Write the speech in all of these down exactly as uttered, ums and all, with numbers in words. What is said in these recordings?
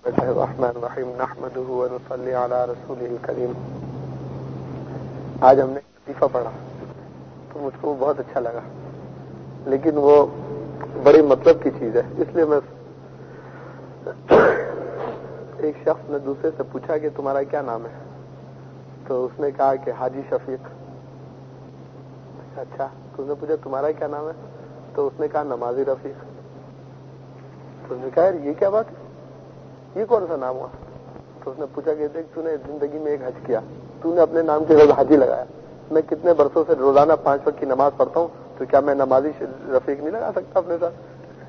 الرحمن الرحیم نحمده ونصلی علی رسوله الکریم. آج ہم نے لطیفہ پڑھا تو مجھ کو بہت اچھا لگا، لیکن وہ بڑے مطلب کی چیز ہے، اس لیے میں ایک شخص نے دوسرے سے پوچھا کہ تمہارا کیا نام ہے، تو اس نے کہا کہ حاجی شفیق. اچھا تو اس نے پوچھا تمہارا کیا نام ہے، تو اس نے کہا نمازی رفیق. تو اس نے کہا یہ کیا بات ہے، یہ کون سا نام ہوا؟ تو اس نے پوچھا کہ دیکھ تو نے زندگی میں ایک حج کیا، تو نے اپنے نام کے روز حاجی لگایا. میں کتنے برسوں سے روزانہ پانچ وقت کی نماز پڑھتا ہوں، تو کیا میں نمازی رفیق نہیں لگا سکتا اپنے ساتھ؟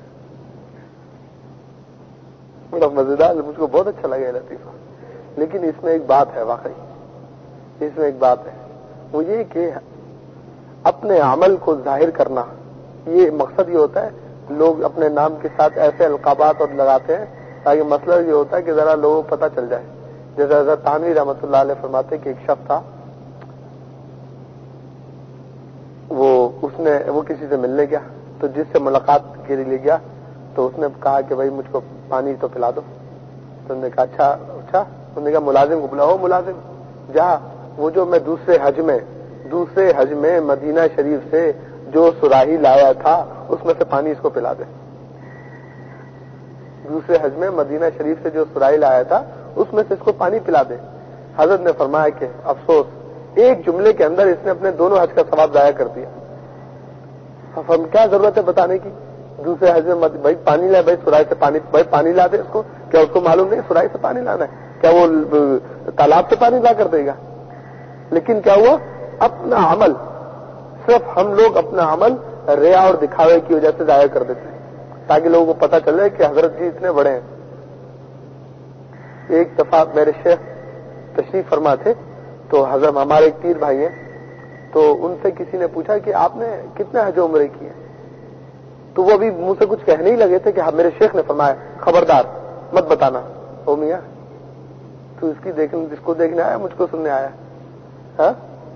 بڑا مزیدار، مجھ کو بہت اچھا لگا یہ لطیفہ. لیکن اس میں ایک بات ہے، واقعی اس میں ایک بات ہے، وہ یہ کہ اپنے عمل کو ظاہر کرنا، یہ مقصد یہ ہوتا ہے. لوگ اپنے نام کے ساتھ ایسے القابات اور لگاتے ہیں تاکہ مسئلہ یہ ہوتا ہے کہ ذرا لوگوں کو پتہ چل جائے. جیسے حضرت تھانوی رحمۃ اللہ علیہ فرماتے کہ ایک شخص تھا، وہ اس نے وہ کسی سے ملنے گیا، تو جس سے ملاقات کے لیے گیا تو اس نے کہا کہ بھائی مجھ کو پانی تو پلا دو. تو انہوں نے کہا اچھا اچھا انہوں نے کہا ملازم کو بلاؤ. ملازم جہاں وہ جو میں دوسرے حج میں دوسرے حج میں مدینہ شریف سے جو سراہی لایا تھا اس میں سے پانی اس کو پلا دے. دوسرے حج میں مدینہ شریف سے جو سراہی لایا تھا اس میں سے اس کو پانی پلا دے. حضرت نے فرمایا کہ افسوس، ایک جملے کے اندر اس نے اپنے دونوں حج کا ثواب ضائع کر دیا. اب ہم کیا ضرورت ہے بتانے کی؟ دوسرے حج میں بھائی پانی لائے، بھائی سراہی سے پانی، بھائی پانی لا دے اس کو. کیا اس کو معلوم نہیں سراہی سے پانی لانا ہے؟ کیا وہ تالاب سے پانی لا کر دے گا؟ لیکن کیا ہوا، اپنا عمل، صرف ہم لوگ اپنا عمل ریا اور دکھاوے کی وجہ سے ضائع کر دیتے ہیں تاکہ لوگوں کو پتہ چلے کہ حضرت جی اتنے بڑے ہیں. ایک دفعہ میرے شیخ تشریف فرما تھے، تو حضرت ہمارے ایک پیر بھائی ہیں، تو ان سے کسی نے پوچھا کہ آپ نے کتنے حج عمرے کیے؟ تو وہ ابھی منہ سے کچھ کہنے ہی لگے تھے کہ میرے شیخ نے فرمایا خبردار مت بتانا. او میاں تو اس کی دیکھنے جس کو دیکھنے آیا مجھ کو سننے آیا. ہاں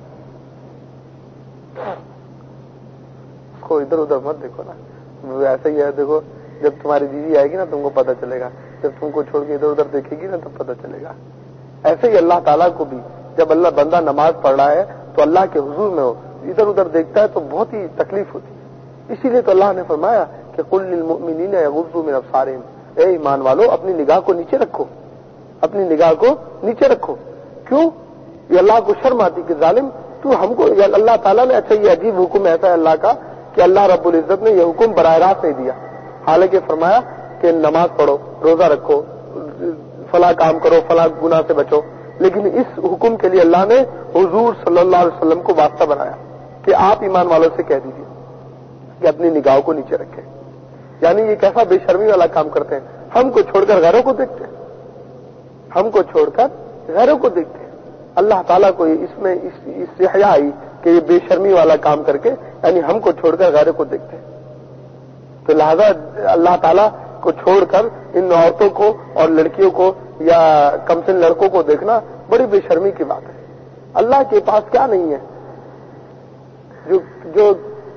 اس کو ادھر ادھر مت دیکھو نا. ایسا ہی ہے، دیکھو جب تمہاری بیوی آئے گی نا تم کو پتہ چلے گا، جب تم کو چھوڑ کے ادھر ادھر دیکھے گی نا تب پتہ چلے گا. ایسے ہی اللہ تعالیٰ کو بھی جب اللہ بندہ نماز پڑھ رہا ہے تو اللہ کے حضور میں ہو، ادھر ادھر دیکھتا ہے تو بہت ہی تکلیف ہوتی ہے. اسی لیے تو اللہ نے فرمایا کہ قل للمؤمنین یغضوا من ابصارہم، اے ایمان والو اپنی نگاہ کو نیچے رکھو، اپنی نگاہ کو نیچے رکھو. کیوں؟ یہ اللہ کو شرم آتی کہ ظالم تو ہم کو، اللہ تعالیٰ نے، اچھا یہ عجیب حکم ایسا ہے اللہ کا کہ اللہ رب العزت نے یہ حکم براہ راست نہیں دیا. حالانکہ فرمایا کہ نماز پڑھو، روزہ رکھو، فلاں کام کرو، فلاں گناہ سے بچو. لیکن اس حکم کے لیے اللہ نے حضور صلی اللہ علیہ وسلم کو واسطہ بنایا کہ آپ ایمان والوں سے کہہ دیجیے کہ اپنی نگاہوں کو نیچے رکھیں. یعنی یہ کیسا بے شرمی والا کام کرتے ہیں، ہم کو چھوڑ کر غیروں کو دیکھتے ہیں، ہم کو چھوڑ کر غیروں کو دیکھتے ہیں. اللہ تعالیٰ کو اس میں اس سے حیا آئی کہ یہ بے شرمی والا کام کر کے یعنی ہم کو چھوڑ کر غیروں کو دیکھتے ہیں. تو لہذا اللہ تعالیٰ کو چھوڑ کر ان عورتوں کو اور لڑکیوں کو یا کمسن لڑکوں کو دیکھنا بڑی بے شرمی کی بات ہے. اللہ کے پاس کیا نہیں ہے جو جو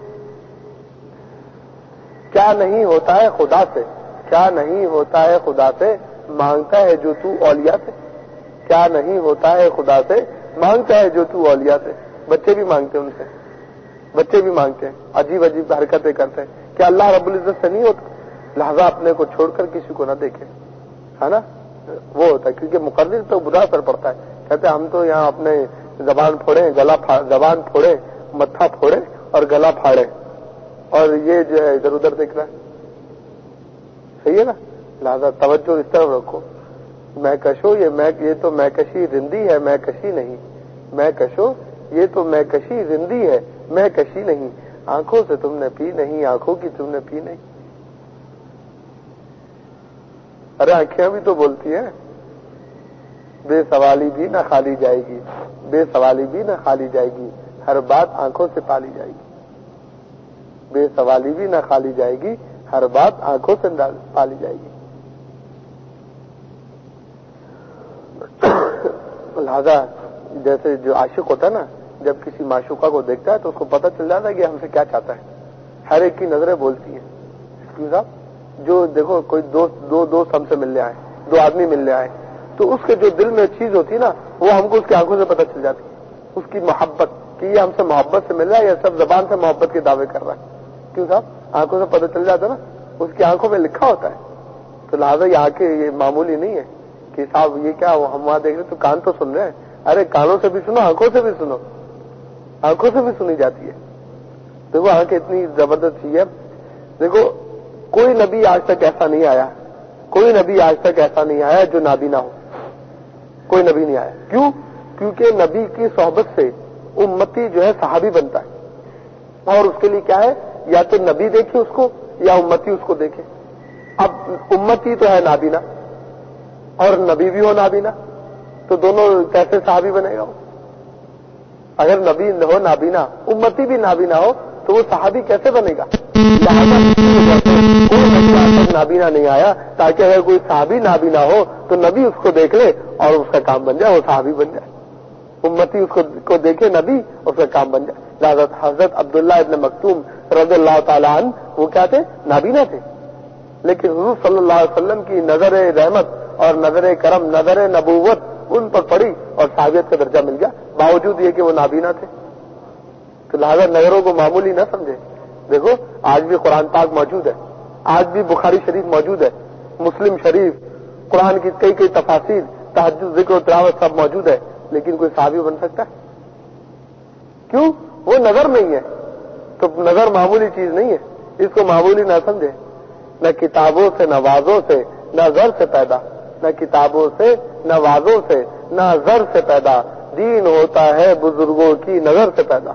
کیا نہیں ہوتا ہے خدا سے، کیا نہیں ہوتا ہے خدا سے مانگتا ہے جو تو اولیاء سے. کیا نہیں ہوتا ہے خدا سے مانگتا ہے جو تو اولیاء سے. بچے بھی مانگتے ہیں ان سے، بچے بھی مانگتے ہیں، عجیب عجیب حرکتیں کرتے ہیں. کیا اللہ رب العزت سے نہیں ہوتا؟ لہذا اپنے کو چھوڑ کر کسی کو نہ دیکھیں، ہے نا. وہ ہوتا ہے کیونکہ مقرر تو برا اثر پڑتا ہے. کہتے ہیں ہم تو یہاں اپنے زبان پھوڑے گلا زبان پھوڑے متھا پھوڑے اور گلا پھاڑے، اور یہ جو ہے ادھر ادھر دیکھ رہا ہے. صحیح ہے نا. لہذا توجہ اس طرف رکھو. میں کشو یہ میں یہ تو میں کشی رندی ہے، میں کشی نہیں. میں کشو یہ تو میں کشی رندی ہے، میں کشی نہیں. آنکھوں سے تم نے پی نہیں، آنکھوں کی تم نے پی نہیں. ارے آنکھیں بھی تو بولتی ہیں. بے سوالی بھی نہ خالی جائے گی، بے سوالی بھی نہ خالی جائے گی، ہر بات آنکھوں سے پالی جائے گی. بے سوالی بھی نہ خالی جائے گی، ہر بات آنکھوں سے پالی جائے گی. لہذا جیسے جو عاشق ہوتا ہے نا، جب کسی معشوقہ کو دیکھتا ہے تو اس کو پتہ چل جاتا ہے کہ ہم سے کیا چاہتا ہے. ہر ایک کی نظریں بولتی ہیں. صاحب جو دیکھو کوئی دوست دو دوست ہم سے ملنے آئے، دو آدمی ملنے آئے تو اس کے جو دل میں چیز ہوتی ہے نا وہ ہم کو اس کی آنکھوں سے پتہ چل جاتی ہے، اس کی محبت کہ یہ ہم سے محبت سے مل رہا ہے یا سب زبان سے محبت کے دعوے کر رہا ہے. کیوں صاحب آنکھوں سے پتہ چل جاتا ہے نا، اس کی آنکھوں میں لکھا ہوتا ہے. تو لہٰذا یہ آنکھیں یہ معمولی نہیں ہے کہ صاحب یہ کیا ہم وہاں دیکھ رہے تو کان تو سن رہے ہیں. ارے کانوں سے بھی سنو، آنکھوں سے بھی سنو، آنکھوں سے بھی سنی جاتی ہے. دیکھو آنکھیں اتنی زبردست چیز ہے. دیکھو کوئی نبی آج تک ایسا نہیں آیا، کوئی نبی آج تک ایسا نہیں آیا جو نابینا ہو. کوئی نبی نہیں آیا. کیوں؟ کیونکہ نبی کی صحبت سے امتی جو ہے صحابی بنتا ہے. اور اس کے لیے کیا ہے، یا تو نبی دیکھے اس کو یا امتی اس کو دیکھے. اب امتی تو ہے نابینا اور نبی بھی ہو نابینا، تو دونوں کیسے صحابی بنے گا وہ؟ اگر نبی ہو نابینا، امتی بھی نابینا ہو تو وہ صحابی کیسے بنے گا؟ کوئی نبی آج تک نابینا نہیں آیا تاکہ اگر کوئی صحابی نابینا ہو تو نبی اس کو دیکھ لے اور اس کا کام بن جائے، وہ صحابی بن جائے. امتی اس کو دیکھے نبی، اس کا کام بن جائے. حضرت حضرت عبداللہ ابن مکتوم رضی اللہ تعالیٰ عنہ وہ کیا تھے؟ نابینا تھے، لیکن حضور صلی اللہ علیہ وسلم کی نظر رحمت اور نظر کرم، نظر نبوت ان پر پڑی اور صحابیت کا درجہ مل گیا باوجود یہ کہ وہ نابینا تھے. تو لہذا نظروں کو معمولی نہ سمجھے. دیکھو آج بھی قرآن پاک موجود ہے، آج بھی بخاری شریف موجود ہے، مسلم شریف، قرآن کی کئی کئی تفاسیر، تہجد، ذکر و تلاوت سب موجود ہے، لیکن کوئی صحابی بن سکتا ہے؟ کیوں؟ وہ نظر نہیں ہے. تو نظر معمولی چیز نہیں ہے، اس کو معمولی نہ سمجھے. نہ کتابوں سے نہ وازوں سے نہ زر سے پیدا، نہ کتابوں سے نہ وازوں سے نہ زر سے پیدا، دین ہوتا ہے بزرگوں کی نظر سے پیدا.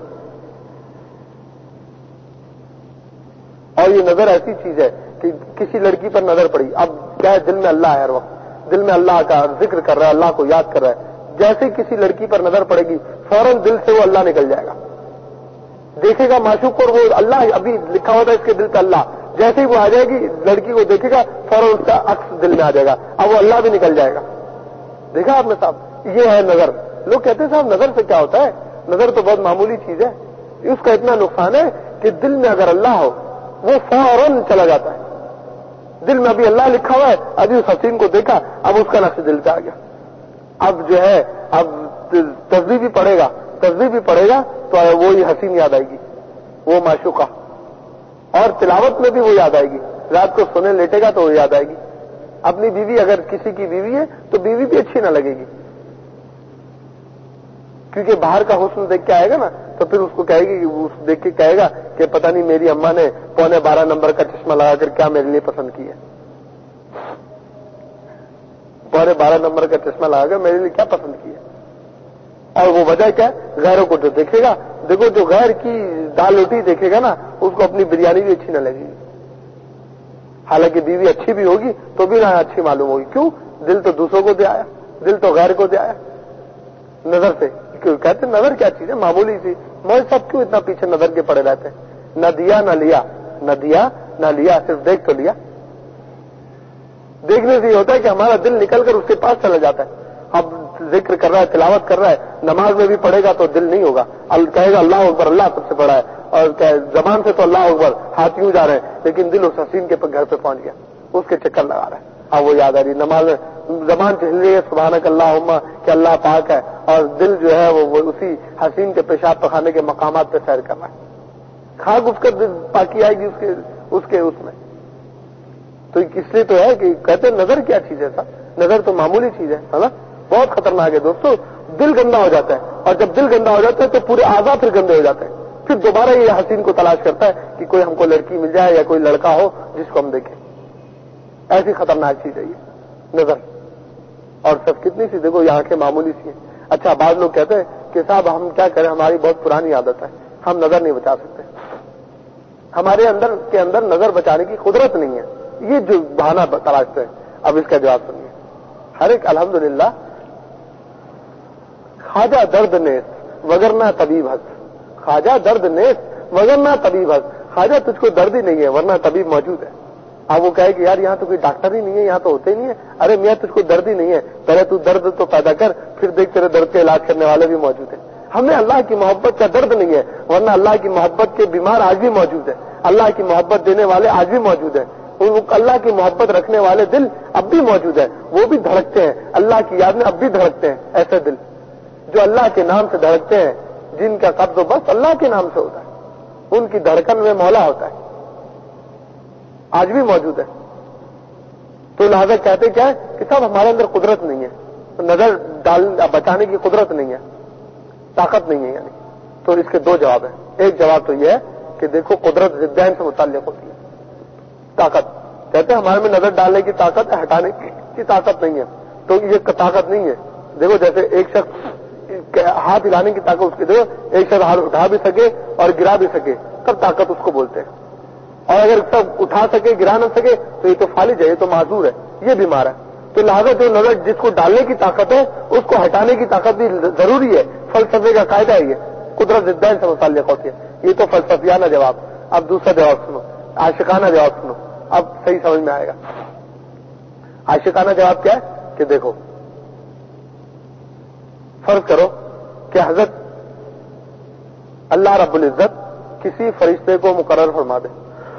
اور یہ نظر ایسی چیز ہے کہ کسی لڑکی پر نظر پڑی، اب کیا ہے دل میں اللہ ہے، ہر وقت دل میں اللہ کا ذکر کر رہا ہے، اللہ کو یاد کر رہا ہے. جیسے کسی لڑکی پر نظر پڑے گی فوراً دل سے وہ اللہ نکل جائے گا. دیکھے گا معشوق اور وہ اللہ ابھی لکھا ہوتا ہے اس کے دل پہ اللہ، جیسے ہی وہ آ جائے گی لڑکی کو دیکھے گا فوراً اس کا عکس دل میں آ جائے گا، اب وہ اللہ بھی نکل جائے گا. دیکھا آپ نے صاحب، یہ ہے نظر. لوگ کہتے ہیں صاحب نظر سے کیا ہوتا ہے؟ نظر تو بہت معمولی چیز ہے. اس کا اتنا نقصان ہے کہ دل میں اگر اللہ ہو وہ فوراً چلا جاتا ہے. دل میں ابھی اللہ لکھا ہوا ہے، ابھی اس حسین کو دیکھا، اب اس کا نقش دل پہ آ گیا. اب جو ہے اب تصویر بھی پڑھے گا تصویر بھی پڑھے گا تو وہی حسین یاد آئے گی، وہ معشوقہ. اور تلاوت میں بھی وہ یاد آئے گی، رات کو سونے لیٹے گا تو وہ یاد آئے گی. اپنی بیوی اگر کسی کی بیوی ہے تو بیوی بھی اچھی نہ لگے گی، کیونکہ باہر کا حسن دیکھ کے آئے گا نا تو پھر اس کو کہے گی، اس دیکھ کے کہے گا کہ پتہ نہیں میری اماں نے پونے بارہ نمبر کا چشمہ لگا کر کیا میرے لیے پسند کی ہے، پونے بارہ نمبر کا چشمہ لگا کر میرے لیے کیا پسند کی ہے. اور وہ وجہ کیا ہے؟ غیروں کو جو دیکھے گا. دیکھو جو غیر کی دال روٹی دیکھے گا نا اس کو اپنی بریانی بھی اچھی نہ لگے گی، حالانکہ بیوی اچھی بھی ہوگی تو بھی نہ اچھی معلوم ہوگی. کیوں؟ دل تو دوسروں کو دے آیا، دل تو غیر کو دے آیا نظر سے. کہتے ہیں نظر کیا چیز ہے؟ معمولی سی. مول صاحب کیوں اتنا پیچھے نظر کے پڑے رہتے ہیں؟ نہ دیا نہ لیا، نہ دیا نہ لیا، صرف دیکھ تو لیا. دیکھنے سے یہ ہوتا ہے کہ ہمارا دل نکل کر اس کے پاس چلا جاتا ہے. اب ذکر کر رہا ہے، تلاوت کر رہا ہے، نماز میں بھی پڑھے گا تو دل نہیں ہوگا، کہے گا اللہ اکبر، اللہ سب سے بڑا ہے، اور زبان سے تو اللہ اکبر، ہاتھ یوں جا رہے ہیں، لیکن دل اس حسین کے گھر پہ پہنچ گیا، اس کے چکر لگا رہا ہے. اب وہ یاد آ رہی نماز میں زبان چل رہی ہے سبحانک اللہم کہ اللہ پاک ہے، اور دل جو ہے وہ اسی حسین کے پیشاب پخانے کے مقامات پہ سیر کر رہا ہے. خاک اس کا پاکی آئے گی اس کے اس کے اس میں. تو اس لیے تو ہے کہ کہتے ہیں نظر کیا چیز ہے صاحب؟ نظر تو معمولی چیز ہے، ہے نا؟ بہت خطرناک ہے دوستو. دل گندا ہو جاتا ہے، اور جب دل گندا ہو جاتا ہے تو پورے اعضاء پھر گندے ہو جاتے ہیں. پھر دوبارہ یہ حسین کو تلاش کرتا ہے کہ کوئی ہم کو لڑکی مل جائے یا کوئی لڑکا ہو جس کو ہم دیکھیں. ایسی خطرناک چیز ہے یہ نظر. اور سب کتنی سی دیکھو یہ آنکھیں معمولی سی ہیں. اچھا بعض لوگ کہتے ہیں کہ صاحب ہم کیا کریں، ہماری بہت پرانی عادت ہے، ہم نظر نہیں بچا سکتے، ہمارے اندر کے اندر نظر بچانے کی قدرت نہیں ہے. یہ جو بہانہ تلاشتے ہیں. اب اس کا جواب سنیے. ہر ایک الحمدللہ خواجہ درد نیست وگرنہ طبیب ہست، خواجہ درد نیست وگرنہ طبیب ہست. خواجہ تجھ کو درد ہی نہیں ہے ورنہ طبیب موجود ہے. اب وہ کہے کہ یار یہاں تو کوئی ڈاکٹر ہی نہیں ہے، یہاں تو ہوتے ہی نہیں ہے. ارے میاں تجھ کو درد ہی نہیں ہے، پہلے تو درد تو پیدا کر، پھر دیکھ تیرے درد کا علاج کرنے والے بھی موجود ہیں. ہمیں اللہ کی محبت کا درد نہیں ہے، ورنہ اللہ کی محبت کے بیمار آج بھی موجود ہیں، اللہ کی محبت دینے والے آج بھی موجود ہیں. وہ اللہ کی محبت رکھنے والے دل اب بھی موجود ہیں، وہ بھی دھڑکتے ہیں اللہ کی یاد میں، اب بھی دھڑکتے ہیں ایسے دل جو اللہ کے نام سے دھڑکتے ہیں، جن کا قبض و بس اللہ کے نام سے ہوتا ہے، ان کی دھڑکن میں مولا ہوتا ہے، آج بھی موجود ہے۔ تو لہذا کہتے کیا ہے کہ صاحب ہمارے اندر قدرت نہیں ہے، نظر ڈال بچانے کی قدرت نہیں ہے، طاقت نہیں ہے یعنی۔ تو اس کے دو جواب ہیں۔ ایک جواب تو یہ ہے کہ دیکھو قدرت ضدین سے متعلق ہوتی ہے، طاقت کہتے ہیں ہمارے میں نظر ڈالنے کی طاقت ہے، ہٹانے کی طاقت نہیں ہے، تو یہ طاقت نہیں ہے۔ دیکھو جیسے ایک شخص ہاتھ ہلانے کی طاقت اس کی، دیکھو ایک شخص ہاتھ اٹھا بھی سکے اور گرا بھی سکے تب طاقت اس کو بولتے ہیں، اور اگر سب اٹھا سکے گرا نہ سکے تو یہ تو فالج ہے، یہ تو معذور ہے، یہ بیمار ہے۔ تو لہذا جو نظر جس کو ڈالنے کی طاقت ہے اس کو ہٹانے کی طاقت بھی ضروری ہے، فلسفے کا قاعدہ ہے یہ، قدرت ضدین سے متعلق ہوتی ہے۔ یہ تو فلسفیانہ جواب۔ اب دوسرا جواب سنو، عاشقانہ جواب سنو، اب صحیح سمجھ میں آئے گا۔ عاشقانہ جواب کیا ہے کہ دیکھو فرض کرو کہ حضرت اللہ رب العزت کسی فرشتے کو مقرر فرما دے،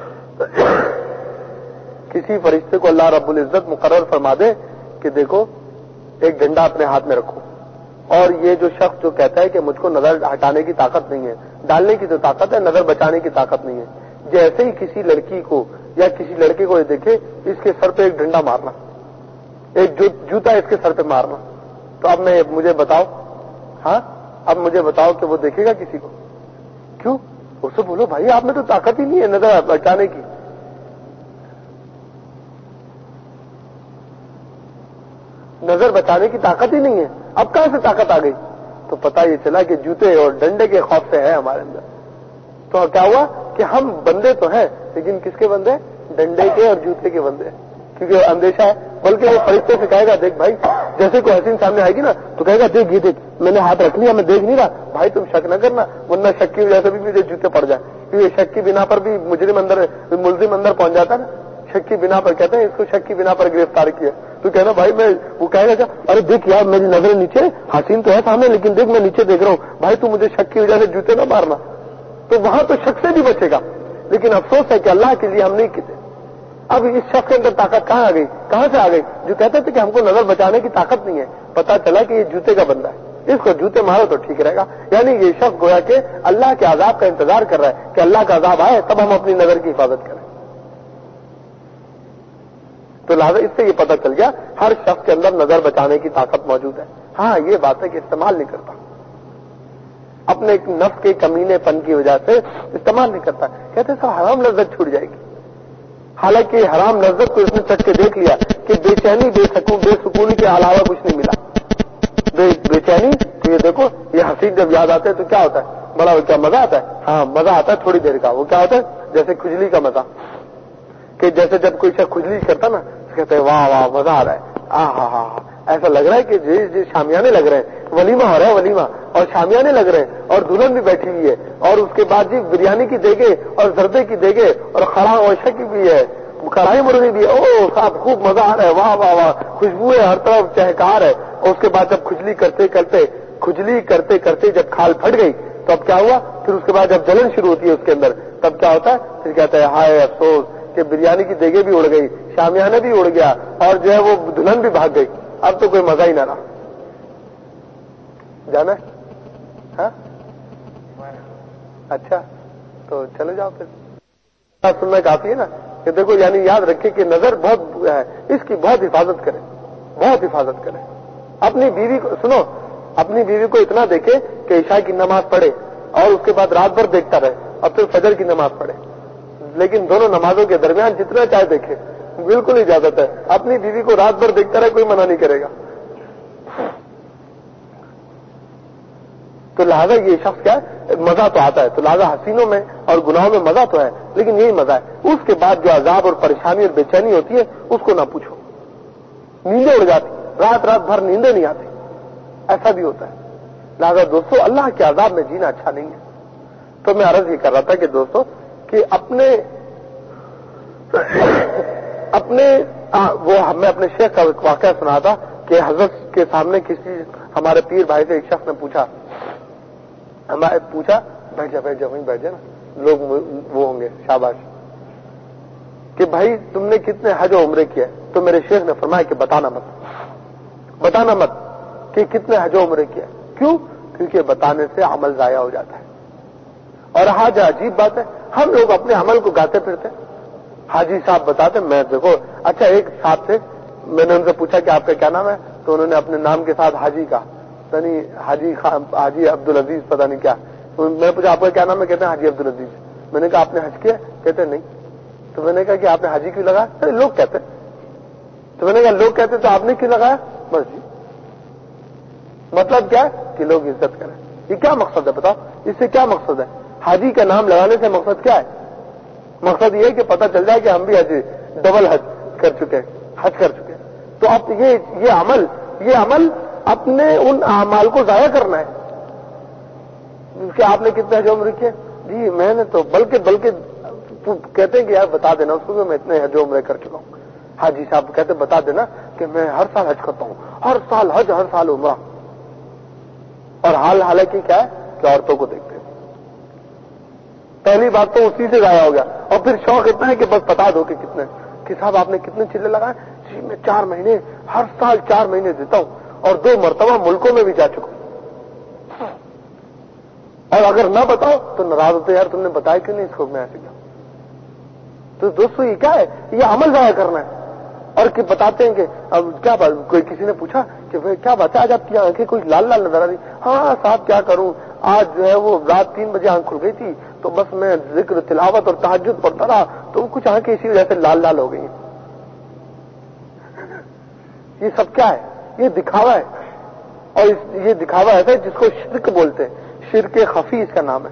کسی فرشتے کو اللہ رب العزت مقرر فرما دے کہ دیکھو ایک ڈنڈا اپنے ہاتھ میں رکھو، اور یہ جو شخص جو کہتا ہے کہ مجھ کو نظر ہٹانے کی طاقت نہیں ہے، ڈالنے کی تو طاقت ہے، نظر بچانے کی طاقت نہیں ہے، جیسے ہی کسی لڑکی کو یا کسی لڑکے کو یہ دیکھے اس کے سر پہ ایک ڈنڈا مارنا، ایک جوتا اس کے سر پہ مارنا، تو اب میں مجھے بتاؤ، ہاں اب مجھے بتاؤ کہ وہ دیکھے گا کسی کو؟ کیوں؟ اس سے بولو بھائی آپ میں تو طاقت ہی نہیں ہے نظر بچانے کی۔ نظر بچانے کی طاقت ہی نہیں ہے، اب کہاں سے طاقت آ گئی؟ تو پتہ یہ چلا کہ جوتے اور ڈنڈے کے خوف سے ہے ہمارے اندر۔ تو کیا ہوا کہ ہم بندے تو ہیں لیکن کس کے بندے؟ ڈنڈے کے اور جوتے کے بندے، کیونکہ اندیشہ ہے۔ بلکہ وہ فرشتے سے کہے گا دیکھ بھائی، جیسے کوئی حسین سامنے آئے گی نا تو کہے گا دیکھ یہ دیکھ میں نے ہاتھ رکھ لیا، میں دیکھ نہیں رہا، بھائی تم شک نہ کرنا ورنہ شک کی وجہ سے بھی مجھے جوتے پڑ جائیں، کیونکہ شک کی بنا پر بھی مجرم اندر ملزم اندر پہنچ جاتا ہے نا، شک کی بنا پر کہتے ہیں اس کو شک کی بنا پر گرفتار کیا، تو کہنا بھائی میں وہ کہے گا کیا، ارے دیکھ یار میری نظر نیچے، حسین تو ہے سامنے لیکن دیکھ میں نیچے دیکھ رہا ہوں، بھائی تو مجھے شک کی وجہ سے جوتے نہ مارنا۔ تو وہاں تو شک سے بھی بچے گا، لیکن افسوس ہے کہ اللہ کے لیے ہم نہیں کیتے۔ اب اس شخص کے اندر طاقت کہاں آ گئی؟ کہاں سے آ گئی؟ جو کہتے تھے کہ ہم کو نظر بچانے کی طاقت نہیں ہے، پتا چلا کہ یہ جوتے کا بندہ ہے، اس کو جوتے مارو تو ٹھیک رہے گا۔ یعنی یہ شخص گویا کہ اللہ کے عذاب کا انتظار کر رہا ہے کہ اللہ کا عذاب آئے تب ہم اپنی نظر کی حفاظت کریں۔ تو لہٰذا اس سے یہ پتہ چل گیا ہر شخص کے اندر نظر بچانے کی طاقت موجود ہے۔ ہاں یہ بات ہے کہ استعمال نہیں کرتا، اپنے ایک نفس کے کمینے پن کی وجہ سے استعمال نہیں کرتا، کہتے سر حرام لذت چھوٹ جائے گی، حالانکہ حرام لذت کو اس نے چکھ کے دیکھ لیا کہ بے چینی بے سکون بے سکونی کے علاوہ کچھ نہیں ملا۔ بے, بے چینی تو یہ دیکھو یہ حسین جب یاد آتے ہیں تو کیا ہوتا ہے؟ بڑا کیا مزہ آتا ہے؟ ہاں مزہ آتا ہے تھوڑی دیر کا، وہ کیا ہوتا ہے جیسے کھجلی کا مزہ، کہ جیسے جب کوئی شخص کھجلی کرتا نا تو کہتے ہیں واہ واہ مزہ آ رہا ہے، آ ہاں ہاں ہاں ایسا لگ رہا ہے کہ جی جی شامیانے لگ رہے ہیں، ولیمہ ہو رہا ہے ولیمہ، اور شامیانے لگ رہے ہیں اور دلہن بھی بیٹھی ہوئی ہے، اور اس کے بعد جی بریانی کی دیگے اور زردے کی دیگے اور خڑا وشا کی بھی ہے، کڑھائی مرغی بھی ہے، او صاحب خوب مزہ آ رہا ہے، واہ واہ واہ خوشبو ہے ہر طرف چہکار ہے۔ اور اس کے بعد جب کھجلی کرتے کرتے کھجلی کرتے کرتے جب کھال پھٹ گئی تو اب کیا ہوا؟ پھر اس کے بعد جب جلن شروع ہوتی ہے اس کے اندر تب کیا ہوتا ہے؟ پھر کہتا ہے ہائے افسوس کہ بریانی کی دیگے بھی اڑ گئی، شامیانہ بھی اڑ گیا، اور جو ہے وہ دلہن بھی بھاگ گئی، اب تو کوئی مزہ ہی نہ رہا۔ جانا ہے؟ ہاں اچھا تو چلے جاؤ پھر، سننا کافی ہے نا کہ دیکھو یعنی یاد رکھے کہ نظر بہت ہے، اس کی بہت حفاظت کرے، بہت حفاظت کرے۔ اپنی بیوی کو سنو، اپنی بیوی کو اتنا دیکھے کہ عشاء کی نماز پڑھے اور اس کے بعد رات بھر دیکھتا رہے اور پھر فجر کی نماز پڑھے، لیکن دونوں نمازوں کے درمیان جتنا چاہے دیکھے، بالکل اجازت ہے۔ اپنی بیوی کو رات بھر دیکھتا رہے کوئی منع نہیں کرے گا۔ تو لہذا یہ شخص کیا ہے؟ مزہ تو آتا ہے، تو لہذا حسینوں میں اور گناہوں میں مزہ تو ہے لیکن یہی مزہ ہے، اس کے بعد جو عذاب اور پریشانی اور بے چینی ہوتی ہے اس کو نہ پوچھو، نیندیں اڑ جاتی، رات رات بھر نیندیں نہیں آتی، ایسا بھی ہوتا ہے۔ لہذا دوستو اللہ کے عذاب میں جینا اچھا نہیں ہے۔ تو میں عرض یہ کر رہا تھا کہ دوستو کہ اپنے اپنے وہ ہمیں اپنے شیخ کا واقعہ سنا تھا کہ حضرت کے سامنے کسی ہمارے پیر بھائی سے ایک شخص نے پوچھا، ہمارے پوچھا بیٹھ جا بیٹھ جا وہیں بیٹھ جا نا، لوگ وہ ہوں گے شاباش، کہ بھائی تم نے کتنے حج و عمرے کیے؟ تو میرے شیخ نے فرمایا کہ بتانا مت، بتانا مت کہ کتنے حج و عمرے کیے۔ کیوں؟ کیونکہ بتانے سے عمل ضائع ہو جاتا ہے۔ اور حاج عجیب بات ہے، ہم لوگ اپنے عمل کو گاتے پھرتے، حاجی صاحب بتاتے، میں دیکھو اچھا ایک صاحب سے میں نے ان سے پوچھا کہ آپ کا کیا نام ہے، تو انہوں نے اپنے نام کے ساتھ حاجی کہا، یعنی حاجی حاجی عبدالعزیز پتہ نہیں کیا۔ میں پوچھا آپ کا کیا نام ہے، کہتے ہیں حاجی عبدالعزیز۔ میں نے کہا آپ نے حج کیا؟ کہتے ہیں نہیں۔ تو میں نے کہا کہ آپ نے حاجی کیوں لگایا؟ ارے لوگ کہتے، تو میں نے کہا لوگ کہتے تو آپ نے کیوں لگایا؟ بس جی، مطلب کیا ہے کہ لوگ عزت کریں۔ یہ کیا مقصد ہے بتاؤ؟ اس سے کیا مقصد ہے؟ حاجی کا نام لگانے سے مقصد کیا ہے؟ مقصد یہ ہے کہ پتہ چل جائے کہ ہم بھی حج ڈبل حج کر چکے ہیں، حج کر چکے ہیں۔ تو اب یہ یہ عمل یہ عمل اپنے ان اعمال کو ضائع کرنا ہے کہ آپ نے کتنے حج عمرے کیے؟ جی میں نے تو بلکہ بلکہ کہتے ہیں کہ یار بتا دینا اس کو کہ میں اتنے حج عمرے کر چکا ہوں۔ حاجی صاحب کہتے بتا دینا کہ میں ہر سال حج کرتا ہوں، ہر سال حج ہر سال عمرہ، اور حال حالانکہ کیا ہے کہ عورتوں کو دیکھتے ہیں۔ پہلی بات تو اسی سے ضائع ہو گیا، اور پھر شوق اتنا ہے کہ بس بتا دو کہ کتنے، کہ صاحب آپ نے کتنے چلے لگائے؟ جی میں چار مہینے ہر سال چار مہینے دیتا ہوں، اور دو مرتبہ ملکوں میں بھی جا چکا ہوں۔ اور اگر نہ بتاؤ تو ناراض ہوتے، یار تم نے بتایا کیوں نہیں اس کو، میں ایسے کیا۔ تو دوستو یہ کیا ہے؟ یہ عمل ضائع کرنا ہے۔ اور کہ بتاتے ہیں کہ اب کیا بات، کوئی کسی نے پوچھا کہ بھائی کیا بات ہے آج آپ کی آنکھیں کوئی لال لال نظر آ رہی؟ ہاں صاحب کیا کروں، آج جو ہے وہ رات تین بجے آنکھ کھل گئی تھی، تو بس میں ذکر تلاوت اور تہجد پڑھتا رہا، تو کچھ آنکھیں اسی وجہ سے لال لال ہو گئی۔ یہ سب کیا ہے؟ یہ دکھاوا ہے، اور یہ دکھاوا ہے جس کو شرک بولتے ہیں، شرک خفی اس کا نام ہے،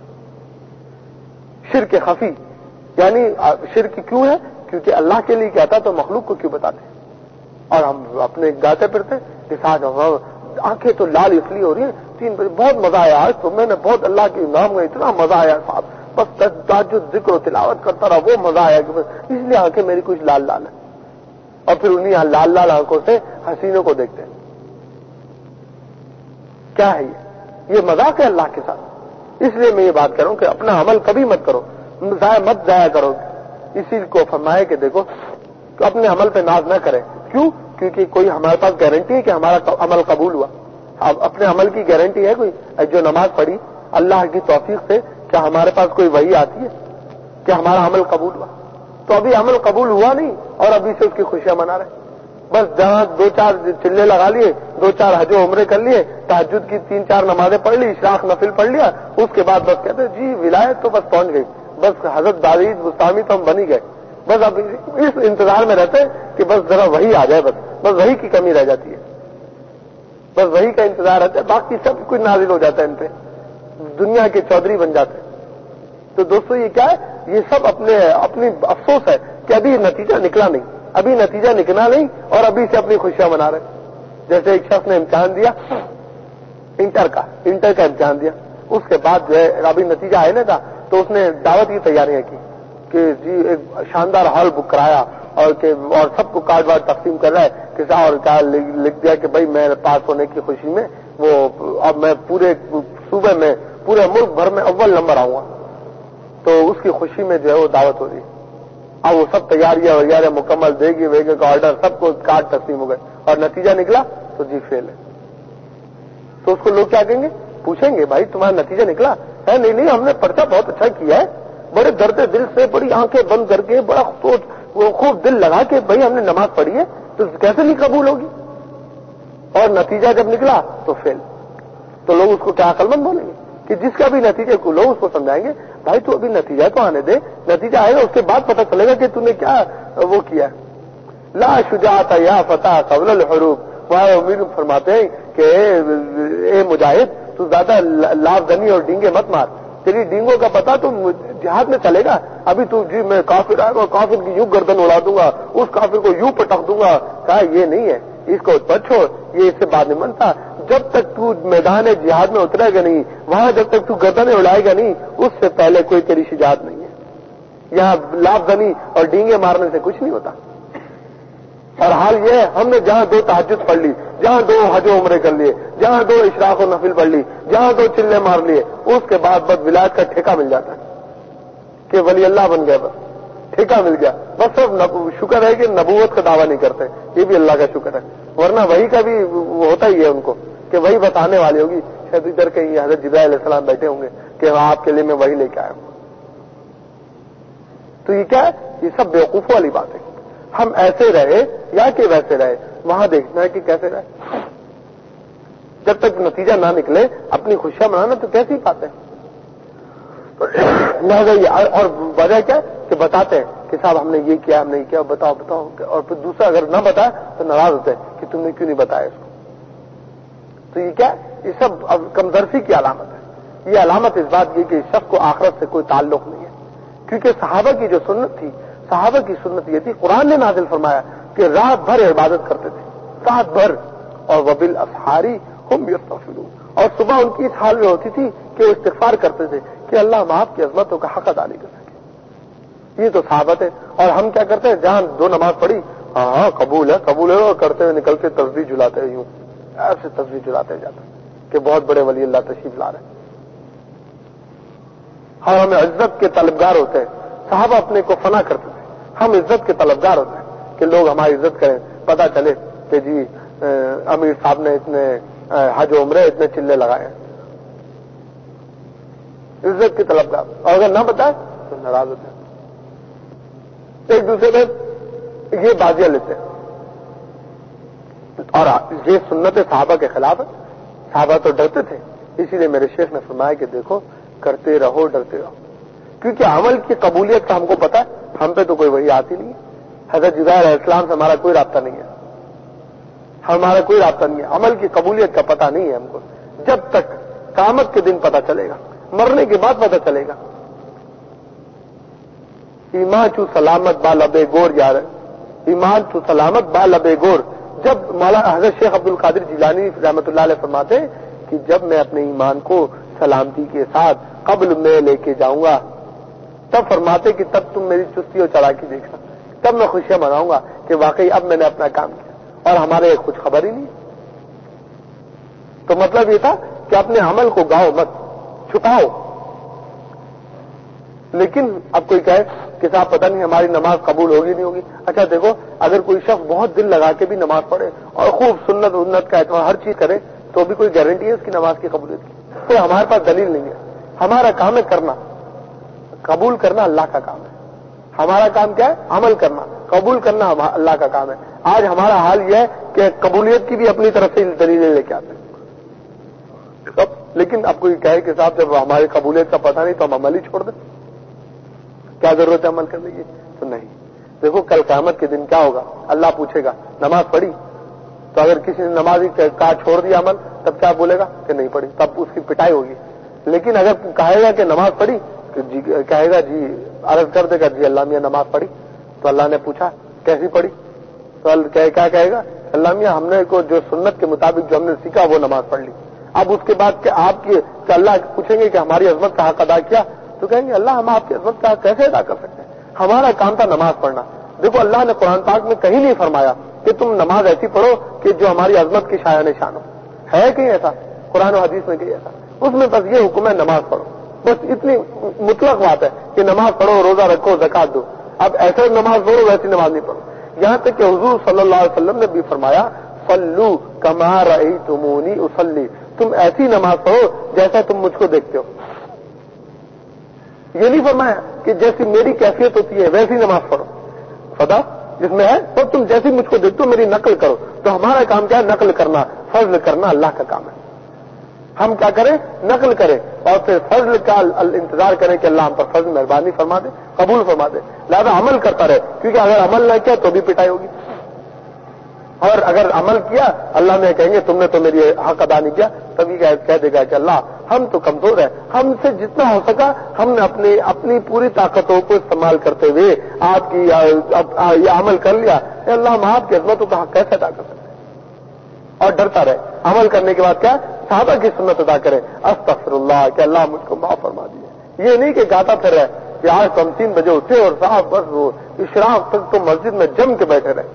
شرک خفی۔ یعنی شرک کیوں ہے؟ کیونکہ اللہ کے لیے کیا تھا تو مخلوق کو کیوں بتاتے ہیں؟ اور ہم اپنے گاتے پھرتے کہ ساتھ آنکھیں تو لال اس لیے ہو رہی ہیں، تین بجے بہت مزہ آیا آج تو، میں نے بہت اللہ کے نام میں اتنا مزہ آیا صاحب، بس تہجد ذکر و تلاوت کرتا رہا، وہ مزہ آیا کہ بس اس لیے آنکھیں میری کچھ لال لال ہیں، اور پھر انہیں لال لال آنکھوں سے حسینوں کو دیکھتے ہیں۔ کیا ہے یہ؟ یہ مذاق ہے اللہ کے ساتھ۔ اس لیے میں یہ بات کروں کہ اپنا عمل کبھی مت کرو، ضائع مت ضائع کرو۔ اسی کو فرمایا کہ دیکھو کہ اپنے عمل پہ ناز نہ کریں۔ کیوں؟ کیونکہ کوئی ہمارے پاس گارنٹی ہے کہ ہمارا عمل قبول ہوا؟ اب اپنے عمل کی گارنٹی ہے کوئی؟ جو نماز پڑھی اللہ کی توفیق سے، کیا ہمارے پاس کوئی وحی آتی ہے کہ ہمارا عمل قبول ہوا؟ تو ابھی عمل قبول ہوا نہیں، اور ابھی سے اس کی خوشیاں منا رہے ہیں۔ بس جہاں دو چار چلے لگا لیے، دو چار حج و عمرے کر لیے، تہجد کی تین چار نمازیں پڑھ لی، اشراق نفل پڑھ لیا، اس کے بعد بس کہتے جی ولایت تو بس پہنچ گئی، بس حضرت داوود مستعمی تو ہم بن ہی گئے۔ بس اب اس انتظار میں رہتے کہ بس ذرا وہی آ جائے، بس بس وہی کی کمی رہ جاتی ہے، بس وہی کا انتظار رہتا ہے، باقی سب کچھ نازل ہو جاتا ہے ان پہ، دنیا کے چودھری بن جاتے ہیں۔ تو دوستو یہ کیا ہے؟ یہ سب اپنے اپنی افسوس ہے کہ ابھی نتیجہ نکلا نہیں، ابھی نتیجہ نکلا نہیں، اور ابھی سے اپنی خوشیاں منا رہے۔ جیسے ایک شخص نے امتحان دیا انٹر کا انٹر کا امتحان دیا، اس کے بعد جو ہے ابھی نتیجہ آئے نا تھا، تو اس نے دعوت کی تیاریاں کی کہ جی ایک شاندار ہال بک کرایا، اور کہ اور سب کو کارڈ وارڈ تقسیم کر رہا ہے کہ اور کیا لکھ دیا کہ بھائی میں پاس ہونے کی خوشی میں وہ اب میں پورے صوبے میں پورے ملک بھر میں اول نمبر آؤں گا۔ تو اس کی خوشی میں جو ہے وہ دعوت ہو رہی ہے، اب وہ سب تیاریاں وغیرہ مکمل دے گی ویگے کا آرڈر سب کو کارڈ تقسیم ہو گئے، اور نتیجہ نکلا تو جی فیل ہے۔ تو اس کو لوگ کیا کہیں گے؟ پوچھیں گے بھائی تمہارا نتیجہ نکلا ہے؟ نہیں نہیں ہم نے پرچہ بہت اچھا کیا ہے، بڑے درد دل سے، بڑی آنکھیں بند کر کے، بڑا سوچ وہ خوب دل لگا کے بھائی ہم نے نماز پڑھی ہے، تو کیسے نہیں قبول ہوگی؟ اور نتیجہ جب نکلا تو فیل۔ تو لوگ اس کو کیا عقل مند بولیں گے کہ جس کا بھی نتیجہ کو لوگ اس کو سمجھائیں گے بھائی تو ابھی نتیجہ تو آنے دے، نتیجہ آئے گا اس کے بعد پتہ چلے گا کہ تو نے کیا وہ کیا۔ لا شجاعت یا فتح قبل الحروب، وہاں امیر فرماتے ہیں کہ اے مجاہد تو زیادہ لاف زنی اور ڈینگے مت مار، تیری ڈینگوں کا پتا تو جہاد میں چلے گا، ابھی تو جی میں کافر آئے گا کافر کی یوں گردن اڑا دوں گا، اس کافر کو یوں پٹک دوں گا، کہا یہ نہیں ہے، اس کو چھوڑ، یہ اس سے بات نہیں بنتا۔ جب تک تو میدان جہاد میں اترے گا نہیں، وہاں جب تک تو گردنیں اڑائے گا نہیں، اس سے پہلے کوئی تیری شجاعت نہیں ہے۔ یہاں لاف زنی اور ڈینگے مارنے سے کچھ نہیں ہوتا۔ اور حال یہ ہے ہم نے جہاں دو تہجد پڑھ لی، جہاں دو حج و عمرے کر لیے، جہاں دو اشراق و نفل پڑھ لی، جہاں دو چلے مار لیے، اس کے بعد بس ولایت کا ٹھیکہ مل جاتا ہے کہ ولی اللہ بن گئے بس۔ ٹھیکہ مل گیا، بس صرف شکر ہے کہ نبوت کا دعویٰ نہیں کرتے، یہ بھی اللہ کا شکر ہے، ورنہ وہی کا بھی ہوتا ہی ہے ان کو کہ وہی بتانے والی ہوگی، شاید ادھر کہیں حضرت جبرائیل علیہ السلام بیٹھے ہوں گے کہ آپ کے لیے میں وہی لے کے آیا ہوں۔ تو یہ کیا ہے؟ یہ سب بیوقوفوں والی بات ہے۔ ہم ایسے رہے یا کہ ویسے رہے، وہاں دیکھنا ہے کہ کیسے رہے۔ جب تک نتیجہ نہ نکلے اپنی خوشیاں منانا تو کیسی بات ہے؟ اور وجہ کیا کہ بتاتے ہیں کہ صاحب ہم نے یہ کیا، ہم نے یہ کیا، بتاؤ بتاؤ، اور پھر دوسرا اگر نہ بتائے تو ناراض ہوتے ہیں کہ تم نے کیوں نہیں بتایا اس کو۔ تو یہ کیا؟ یہ سب کمزرفی کی علامت ہے۔ یہ علامت اس بات کی کہ اس شخص کو آخرت سے کوئی تعلق نہیں ہے، کیونکہ صحابہ کی جو سنت تھی، صحابہ کی سنت یہ تھی، قرآن نے نازل فرمایا کہ رات بھر عبادت کرتے تھے، رات بھر، اور وبالاسحار ہم یستغفرون، اور صبح ان کی اس حال میں ہوتی تھی کہ وہ استغفار کرتے تھے کہ اللہ ہم آپ کی عظمتوں کا حق ادا نہیں کر سکے۔ یہ تو صحابت ہے۔ اور ہم کیا کرتے ہیں؟ جہاں دو نماز پڑھی، ہاں ہاں قبول ہے قبول ہے، اور کرتے ہوئے نکل کے تسبیح جلاتے ہیں، یوں ایسے تسبیح جلاتے جاتے کہ بہت بڑے ولی اللہ تشریف لا رہے ہیں۔ اور ہمیں عزت کے طلبگار ہوتے ہیں، صحابہ اپنے کو فنا کرتے تھے، ہم عزت کے طلبگار ہوتے ہیں کہ لوگ ہماری عزت کریں، پتہ چلے کہ جی امیر صاحب نے اتنے حج و عمرے اتنے چلے لگائے ہیں، عزت کے طلبگار، اور اگر نہ بتائے تو ناراض ہوتے ہیں، ایک دوسرے میں یہ بازیاں لیتے ہیں، اور یہ سنت صحابہ کے خلاف ہے۔ صحابہ تو ڈرتے تھے، اسی لیے میرے شیخ نے فرمایا کہ دیکھو کرتے رہو ڈرتے رہو، کیونکہ عمل کی قبولیت کا ہم کو پتا ہے، ہم پہ تو کوئی وحی آتی نہیں ہے، حضرت جبرائیل علیہ السلام سے ہمارا کوئی رابطہ نہیں ہے، ہمارا کوئی رابطہ نہیں ہے، عمل کی قبولیت کا پتہ نہیں ہے ہم کو، جب تک قیامت کے دن پتہ چلے گا، مرنے کے بعد پتہ چلے گا۔ ایمان چو سلامت با لبے گور یار، ایمان چو سلامت با لبے گور، جب مولانا حضرت شیخ عبد القادر جیلانی رحمۃ اللہ علیہ فرماتے ہیں کہ جب میں اپنے ایمان کو سلامتی کے ساتھ قبل میں لے کے جاؤں گا، تب فرماتے کہ تب تم میری چستی اور چالاکی دیکھنا، تب میں خوشیاں مناؤں گا کہ واقعی اب میں نے اپنا کام کیا، اور ہمارے کچھ خبر ہی نہیں۔ تو مطلب یہ تھا کہ اپنے عمل کو گاؤ مت، چھپاؤ۔ لیکن اب کوئی کہے کہ صاحب پتہ نہیں ہماری نماز قبول ہوگی نہیں ہوگی، اچھا دیکھو اگر کوئی شخص بہت دل لگا کے بھی نماز پڑھے اور خوب سنت سنت کا اہتمام ہر چیز کرے تو بھی کوئی گارنٹی ہے اس کی نماز کی قبولیت کی؟ تو ہمارے پاس دلیل نہیں ہے، ہمارا کام ہے کرنا، قبول کرنا اللہ کا کام ہے، ہمارا کام کیا ہے؟ عمل کرنا، قبول کرنا اللہ کا کام ہے۔ آج ہمارا حال یہ ہے کہ قبولیت کی بھی اپنی طرف سے دلیلیں لے کے آتے ہیں، لیکن اب کوئی کہے کہ صاحب جب ہماری قبولیت کا پتہ نہیں تو ہم عمل ہی چھوڑ دیں، کیا ضرورت ہے عمل کرنے کی؟ تو نہیں۔ دیکھو کل قیامت کے دن کیا ہوگا، اللہ پوچھے گا نماز پڑھی؟ تو اگر کسی نے نماز کا چھوڑ دیا عمل تب کیا بولے گا کہ نہیں پڑھی، تب اس کی پٹائی ہوگی۔ لیکن اگر کہے گا کہ نماز پڑھی، جی کہے گا جی عرض کر دے گا جی اللہ میاں نماز پڑھی، تو اللہ نے پوچھا کیسی پڑھی؟ تو کیا کہے گا؟ اللہ میاں ہم نے کو جو سنت کے مطابق جو ہم نے سیکھا وہ نماز پڑھ لی۔ اب اس کے بعد کہ آپ کی کہ اللہ پوچھیں گے کہ ہماری عظمت کا حق ادا کیا، تو کہیں گے اللہ ہم آپ کی عظمت کا حق کیسے ادا کر سکتے ہیں، ہمارا کام تھا نماز پڑھنا۔ دیکھو اللہ نے قرآن پاک میں کہیں نہیں فرمایا کہ تم نماز ایسی پڑھو کہ جو ہماری عظمت کی شایان نشان ہو، ہے کہیں ایسا؟ قرآن و حدیث میں کہیں ایسا؟ اس میں بس یہ حکم ہے نماز پڑھو، بس اتنی مطلق بات ہے کہ نماز پڑھو، روزہ رکھو، زکات دو۔ اب ایسے نماز پڑھو ویسی نماز نہیں پڑھو، یہاں تک کہ حضور صلی اللہ علیہ وسلم نے بھی فرمایا صلو کما رأیتمونی اصلی، تم ایسی نماز پڑھو جیسا تم مجھ کو دیکھتے ہو۔ یہ نہیں فرمایا کہ جیسی میری کیفیت ہوتی ہے ویسی نماز پڑھو، خدا جس میں ہے تو تم جیسی مجھ کو دیکھتے ہو میری نقل کرو۔ تو ہمارا کام کیا ہے؟ نقل کرنا، فضل کرنا اللہ کا کام ہے۔ ہم کیا کریں؟ نقل کریں اور پھر فضل کا انتظار کریں کہ اللہ ہم پر فضل مہربانی فرما دے، قبول فرما دے، لہذا عمل کرتا رہے، کیونکہ اگر عمل نہ کیا تو بھی پٹائی ہوگی، اور اگر عمل کیا اللہ نے کہیں گے تم نے تو میری حق ادا نہیں کیا، تبھی کہہ دے گا کہ اللہ ہم تو کمزور ہیں، ہم سے جتنا ہو سکا ہم نے اپنی اپنی پوری طاقتوں کو استعمال کرتے ہوئے آپ کی یہ عمل کر لیا، اللہ ہم آپ کی عظمتوں کا حق کیسے ادا کر سکتے ہیں؟ اور ڈرتا رہے، عمل کرنے کے بعد کیا صحابہ کی سنت ادا کرے، استغفر اللہ کہ اللہ مجھ کو معاف فرما دیے۔ یہ نہیں کہ گاتا پھر رہے کہ آج تو ہم تین بجے اٹھے اور صاحب بس وہ اشراق تک تو مسجد میں جم کے بیٹھے رہے،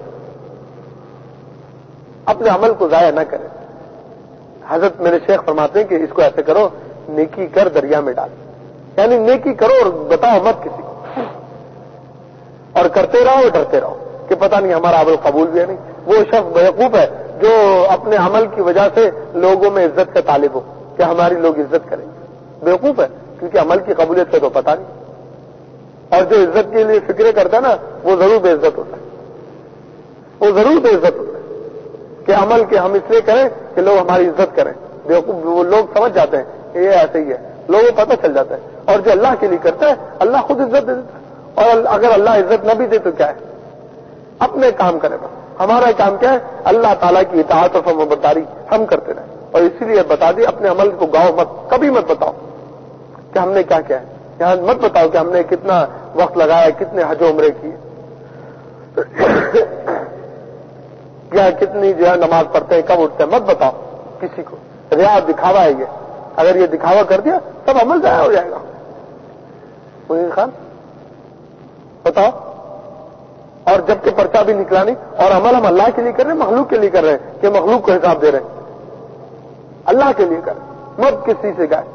اپنے عمل کو ضائع نہ کرے۔ حضرت میرے شیخ فرماتے ہیں کہ اس کو ایسے کرو، نیکی کر دریا میں ڈال، یعنی نیکی کرو اور بتاؤ مت کسی کو، اور کرتے رہو ڈرتے رہو کہ پتہ نہیں ہمارا عمل قبول بھی ہے نہیں. وہ شخص بیوقوف ہے جو اپنے عمل کی وجہ سے لوگوں میں عزت کا طالب ہو کہ ہماری لوگ عزت کریں گے. بیوقوف ہے کیونکہ عمل کی قبولیت کا تو پتہ نہیں. اور جو عزت کے لیے فکرے کرتا ہے نا وہ ضرور بے عزت ہوتا ہے. وہ ضرور بے عزت ہوتا ہے کہ عمل کے ہم اس لیے کریں کہ لوگ ہماری عزت کریں. بیوقوف وہ لوگ سمجھ جاتے ہیں کہ یہ ایسے ہی ہے, لوگوں کو پتہ چل جاتا ہے. اور جو اللہ کے لیے کرتا ہے اللہ خود عزت دے دیتا ہے. اور اگر اللہ عزت نہ بھی دے تو کیا ہے, اپنے کام کرے. بس ہمارا کام کیا ہے, اللہ تعالیٰ کی اطاعت اور فرمانبرداری ہم کرتے رہیں. اور اسی لیے بتا دیں اپنے عمل کو گاؤ مت, کبھی مت بتاؤ کہ ہم نے کیا کیا ہے. یہاں مت بتاؤ کہ ہم نے کتنا وقت لگایا, کتنے حج و عمرے کیے, کیا کتنی جو ہے نماز پڑھتے ہیں, کب اٹھتے ہیں. مت بتاؤ کسی کو. ریا دکھاوا ہے یہ. اگر یہ دکھاوا کر دیا تب عمل ضائع ہو جائے گا. منیر خان بتاؤ. اور جب کہ پرچہ بھی نکلا نہیں, اور عمل ہم اللہ کے لیے کر رہے ہیں, مخلوق کے لیے کر رہے ہیں کہ مخلوق کو حساب دے رہے ہیں. اللہ کے لیے کر رہے ہیں, مت کسی سے گائے.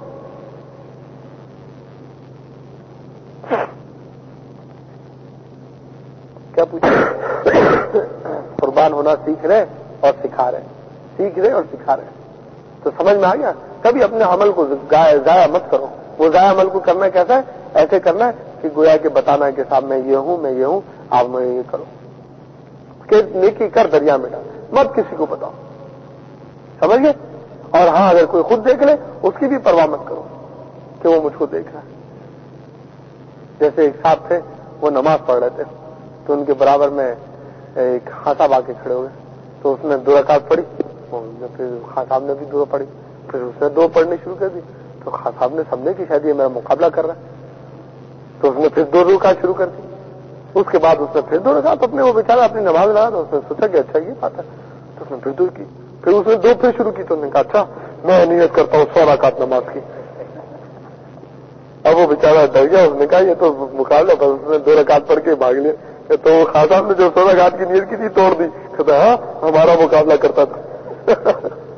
کیا پوچھا؟ قربان ہونا سیکھ رہے اور سکھا رہے, سیکھ رہے اور سکھا رہے. تو سمجھ میں آ گیا. کبھی اپنے عمل کو ضائع مت کرو. وہ ضائع عمل کو کرنا کیسا ہے, ایسے کرنا ہے کہ گویا کہ بتانا ہے کہ صاحب میں یہ ہوں, میں یہ ہوں, آپ میں یہ کرو. کہ نیکی کر دریا میں ڈال, مت کسی کو بتاؤ. سمجھ گئے؟ اور ہاں اگر کوئی خود دیکھ لے اس کی بھی پرواہ مت کرو کہ وہ مجھ کو دیکھ رہا ہے. جیسے ایک صاحب تھے, وہ نماز پڑھ رہے تھے, تو ان کے برابر میں ایک خان صاحب آ کے کھڑے ہوئے, تو اس نے دو رکعت پڑھی, پھر خان صاحب نے بھی دو پڑھی, پھر اس نے دو پڑھنی شروع کر دی. تو خان صاحب نے سمجھے کہ شاید یہ میرا مقابلہ کر رہا ہے, تو اس نے پھر دو رکعت شروع کر دی. اس کے بعد اس نے پھر دو رکعت اپنے وہ بیچارہ اپنی نماز لگا, تو اس نے سوچا کہ اچھا یہ بات ہے, تو اس نے پھر دو کی. پھر اس نے دو پھر شروع کی, تو انہوں نے کہا اچھا میں نیت کرتا ہوں سو رکعت نماز کی. اب وہ بیچارہ ڈر گیا, اس نے کہا یہ تو مقابلہ, بس اس نے دو رکعت پڑھ کے بھاگ لیا. تو خان صاحب نے جو سو رکعت کی نیت کی تھی توڑ دی. کہتا ہاں ہمارا مقابلہ کرتا تھا.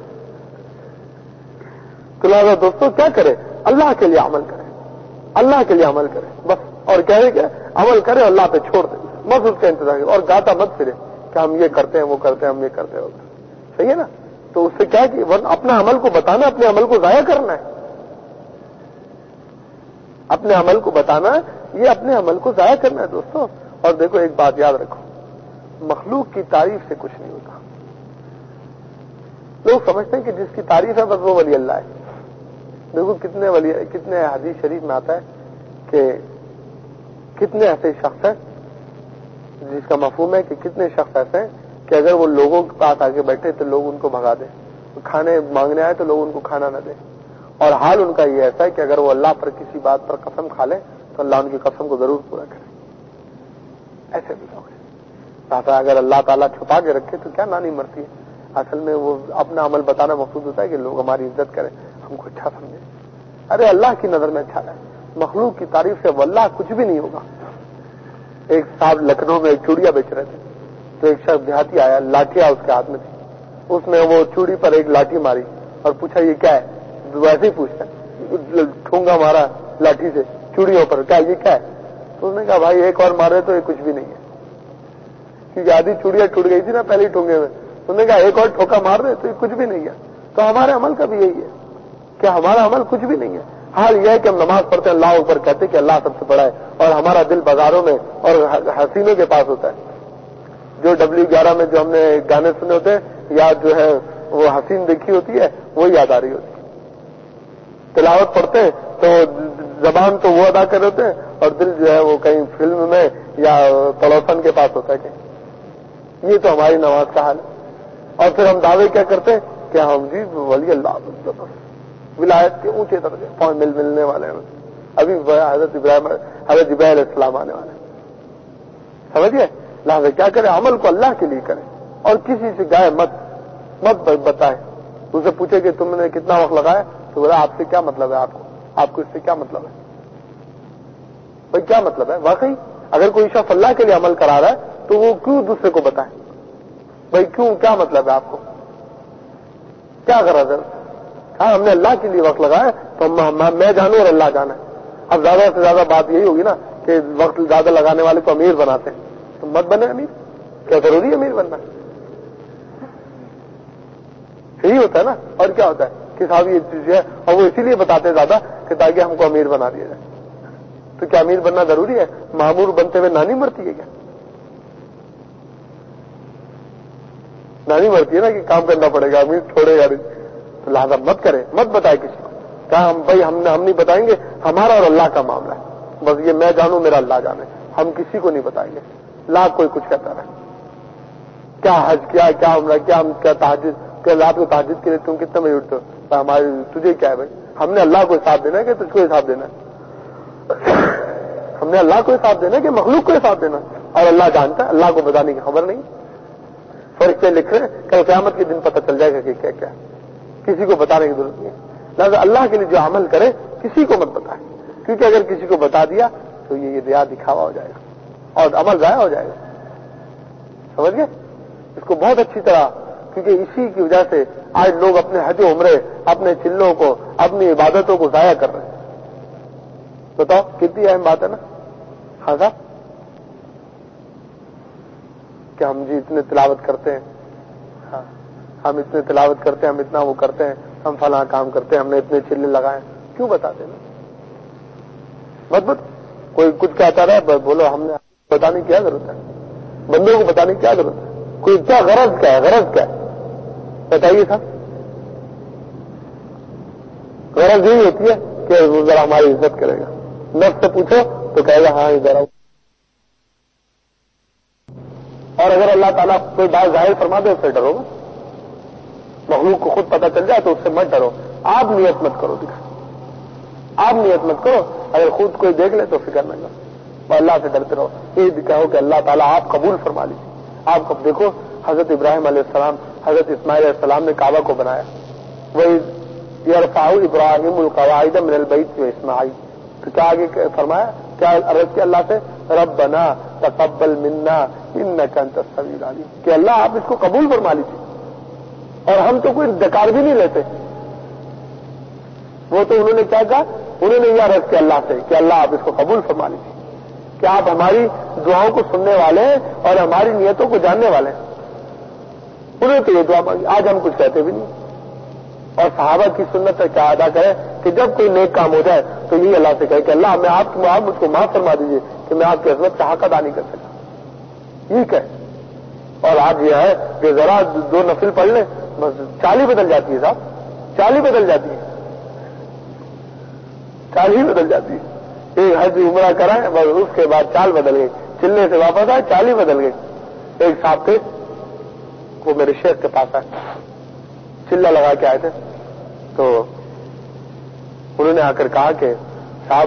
تو لہٰذا دوستوں کیا کرے, اللہ کے لیے عمل کرے, اللہ کے لیے عمل کرے بس. اور کہہ رہے کہ عمل کرے اللہ پہ چھوڑ دے, بس اس کا انتظار کرے. اور گاتا مت پھرے کہ ہم یہ کرتے ہیں وہ کرتے ہیں ہم یہ کرتے ہیں. صحیح ہے نا؟ تو اس سے کیا کہ اپنا عمل کو بتانا, اپنے عمل کو ضائع کرنا ہے. اپنے عمل کو بتانا, یہ اپنے عمل کو ضائع کرنا ہے دوستوں. اور دیکھو ایک بات یاد رکھو, مخلوق کی تعریف سے کچھ نہیں ہوتا. لوگ سمجھتے ہیں کہ جس کی تعریف ہے بس وہ ولی اللہ ہے. دیکھو کتنے ولی, کتنے حدیث شریف میں آتا ہے کہ کتنے ایسے شخص ہیں جس کا مفہوم ہے کہ کتنے شخص ایسے ہیں کہ اگر وہ لوگوں کے پاس آگے بیٹھے تو لوگ ان کو بھگا دیں, کھانے مانگنے آئے تو لوگ ان کو کھانا نہ دیں. اور حال ان کا یہ ایسا ہے کہ اگر وہ اللہ پر کسی بات پر قسم کھا لیں تو اللہ ان کی قسم کو ضرور پورا کرے. ایسے بھی لوگ ہیں. اگر اللہ تعالیٰ چھپا کے رکھے تو کیا نانی مرتی ہے. اصل میں وہ اپنا عمل بتانا مقصود ہوتا ہے کہ لوگ ہماری عزت کریں, ہم کو اچھا سمجھیں. ارے اللہ کی نظر میں اچھا ہے, مخلوق کی تعریف سے واللہ کچھ بھی نہیں ہوگا. ایک صاحب لکھنؤ میں ایک چوڑیاں بیچ رہے تھے, تو ایک شخص دیہاتی آیا, لاٹھیاں اس کے ہاتھ میں تھی. اس نے وہ چوڑی پر ایک لاٹھی ماری اور پوچھا یہ کیا ہے. ویسے ہی پوچھتا ہے, ٹھونگا مارا لاٹھی سے چوڑیوں پر, کیا یہ کیا ہے. تو اس نے کہا بھائی ایک اور مارے تو یہ کچھ بھی نہیں ہے, کیونکہ آدھی چوڑیاں ٹوٹ گئی تھی نا پہلے ٹھونگے میں. انہوں نے کہا ایک اور ٹھوکا مار دے تو یہ کچھ بھی نہیں ہے. تو ہمارے عمل کا بھی یہی ہے کہ ہمارا عمل کچھ بھی نہیں ہے. حال یہ ہے کہ ہم نماز پڑھتے ہیں, اللہ اوپر کہتے کہ اللہ سب سے بڑا ہے, اور ہمارا دل بازاروں میں اور حسینوں کے پاس ہوتا ہے. جو ڈبلیو گیارہ میں جو ہم نے گانے سنے ہوتے ہیں یا جو ہے وہ حسین دیکھی ہوتی ہے وہ یاد آ رہی ہوتی ہے. تلاوت پڑھتے ہیں تو زبان تو وہ ادا کر رہے ہوتے ہیں اور دل جو ہے وہ کہیں فلم میں یا پڑوسن کے پاس ہوتا ہے کہیں. یہ تو ہماری نماز کا حال ہے. اور پھر ہم دعوے کیا کرتے ہیں کہ ہم جی ولی اللہ ولایت کے اونچے درجے پہنچ مل ملنے والے ہیں. ابھی حضرت ابراہیم حضرت ابراہیم علیہ السلام آنے والے ہیں. سمجھیے, لہٰذا کیا کریں, عمل کو اللہ کے لیے کریں اور کسی سے گائے مت مت بتائے. اسے پوچھے کہ تم نے کتنا وقت لگایا, تو بولا آپ سے کیا مطلب ہے, آپ کو آپ کو اس سے کیا مطلب ہے. بھائی کیا مطلب ہے واقعی, اگر کوئی شخص اللہ کے لیے عمل کرا رہا ہے تو وہ کیوں دوسرے کو بتائے. بھائی کیوں, کیا مطلب ہے آپ کو, کیا غرض ہے. ہاں ہم نے اللہ کے لیے وقت لگایا تو میں جانوں اور اللہ جانا ہے. اب زیادہ سے زیادہ بات یہی ہوگی نا کہ وقت زیادہ لگانے والے کو امیر بناتے ہیں، تو مت بنے امیر، کیا ضروری ہے امیر بننا؟ یہی ہوتا ہے نا، اور کیا ہوتا ہے کہ صاحب یہ چیز ہے، اور وہ اسی لیے بتاتے ہیں زیادہ کہ تاکہ ہم کو امیر بنا دیا جائے. تو کیا امیر بننا ضروری ہے؟ معمور بنتے ہوئے نانی مرتی ہے کیا؟ نانی مرتی ہے نا کہ کام کرنا پڑے گا، امیر چھوڑے گا نہیں. تو لہٰذا مت کرے، مت بتائے کسی کو. کہا ہم بھائی ہم ہم نہیں بتائیں گے، ہمارا اور اللہ کا معاملہ ہے، بس یہ میں جانوں میرا اللہ جانے، ہم کسی کو نہیں بتائیں گے. لاکھ کوئی کچھ کہتا رہے، کیا حج کیا، کیا عمرہ کیا، ہم کیا تہجد، کیا رات کو تہجد کے لیے تم کتنے بجے اٹھتے ہو؟ ہمارے تجھے کیا ہے بھائی؟ ہم نے اللہ کو حساب دینا ہے کہ تجھ کو حساب دینا ہے؟ ہم نے اللہ کو حساب دینا ہے کہ مخلوق کو حساب دینا؟ اور اللہ جانتا ہے، اللہ کو بتانے کی خبر نہیں. فرشتے لکھ رہے ہیں، کل قیامت کے دن پتہ چل جائے گا کہ کیا کیا، کسی کو بتانے کی ضرورت نہیں ہے. لہٰذا اللہ کے لیے جو عمل کرے کسی کو مت بتائے، کیونکہ اگر کسی کو بتا دیا تو یہ ریا دکھاوا ہو جائے گا اور عمل ضائع ہو جائے گا. سمجھ گئے اس کو بہت اچھی طرح؟ کیونکہ اسی کی وجہ سے آج لوگ اپنے حج و عمرے، اپنے چلوں کو، اپنی عبادتوں کو ضائع کر رہے ہیں. بتاؤ کتنی اہم بات ہے نا. ہاں صاحب کہ ہم جی اتنے تلاوت کرتے ہیں، ہاں ہم اتنے تلاوت کرتے ہیں، ہم اتنا وہ کرتے ہیں، ہم فلاں کام کرتے ہیں، ہم نے اتنے چلے لگائے، کیوں بتاتے ہیں؟ مت بت کوئی کچھ کہتا رہا بولو، ہم نے بتانے کی کیا ضرورت ہے؟ بندوں کو بتانے کی کیا ضرورت ہے؟ کوئی کیا غرض کیا ہے؟ غرض کیا ہے بتائیے صاحب. غرض یہی ہوتی ہے کہ وہ ذرا ہماری عزت کرے گا. نفس سے پوچھو تو کہے گا ہاں ادھر آؤ. اور اگر اللہ تعالیٰ کوئی بات ظاہر فرما دے اس سے ڈرو گا. مخلوق کو خود پتہ چل جائے تو اس سے مت ڈرو. آپ نیت مت کرو، دکھا آپ نیت مت کرو. اگر خود کوئی دیکھ لے تو فکر نہ کرو، اور اللہ سے ڈرتے رہو. یہ کہو کہ اللہ تعالیٰ آپ قبول فرما لیجیے. آپ کو دیکھو حضرت ابراہیم علیہ السلام، حضرت اسماعیل علیہ السلام نے کعبہ کو بنایا. وہی یرفع ابراہیم القواعد من البیت و اسماعیل، تو کیا آگے فرمایا؟ کیا عرض کیا اللہ سے؟ ربنا تقبل منا انک انت السمیع العلیم، کہ اللہ آپ اس کو قبول فرما لیجیے. اور ہم تو کوئی دکار بھی نہیں لیتے. وہ تو انہوں نے کیا کہا؟ انہوں نے یہ عرض کیا اللہ سے کہ اللہ آپ اس کو قبول فرما لیجیے، کہ آپ ہماری دعاؤں کو سننے والے ہیں اور ہماری نیتوں کو جاننے والے ہیں. انہوں نے تو یہ دعا مانگی. آج ہم کچھ کہتے بھی نہیں. اور صحابہ کی سنت سے کیا ادا کرے کہ جب کوئی نیک کام ہو جائے تو یہی اللہ سے کہے کہ اللہ میں آپ کی آپ مجھ کو معاف فرما دیجیے کہ میں آپ کی عظمت کا حق ادا نہیں کر سکا. یہ کہ اور آج یہ ہے کہ ذرا دو نفل پڑھ لیں بس چالی بدل جاتی ہے صاحب، چالی بدل جاتی ہے، چالی بدل جاتی ہے. ایک حج عمرہ کرائے بس اس کے بعد چال بدل گئی، چلنے سے واپس آئے چالی بدل گئی. ایک صاحب تھے وہ میرے شیخ کے پاس آئے، چلا لگا کے آئے تھے. تو انہوں نے آ کر کہا کہ صاحب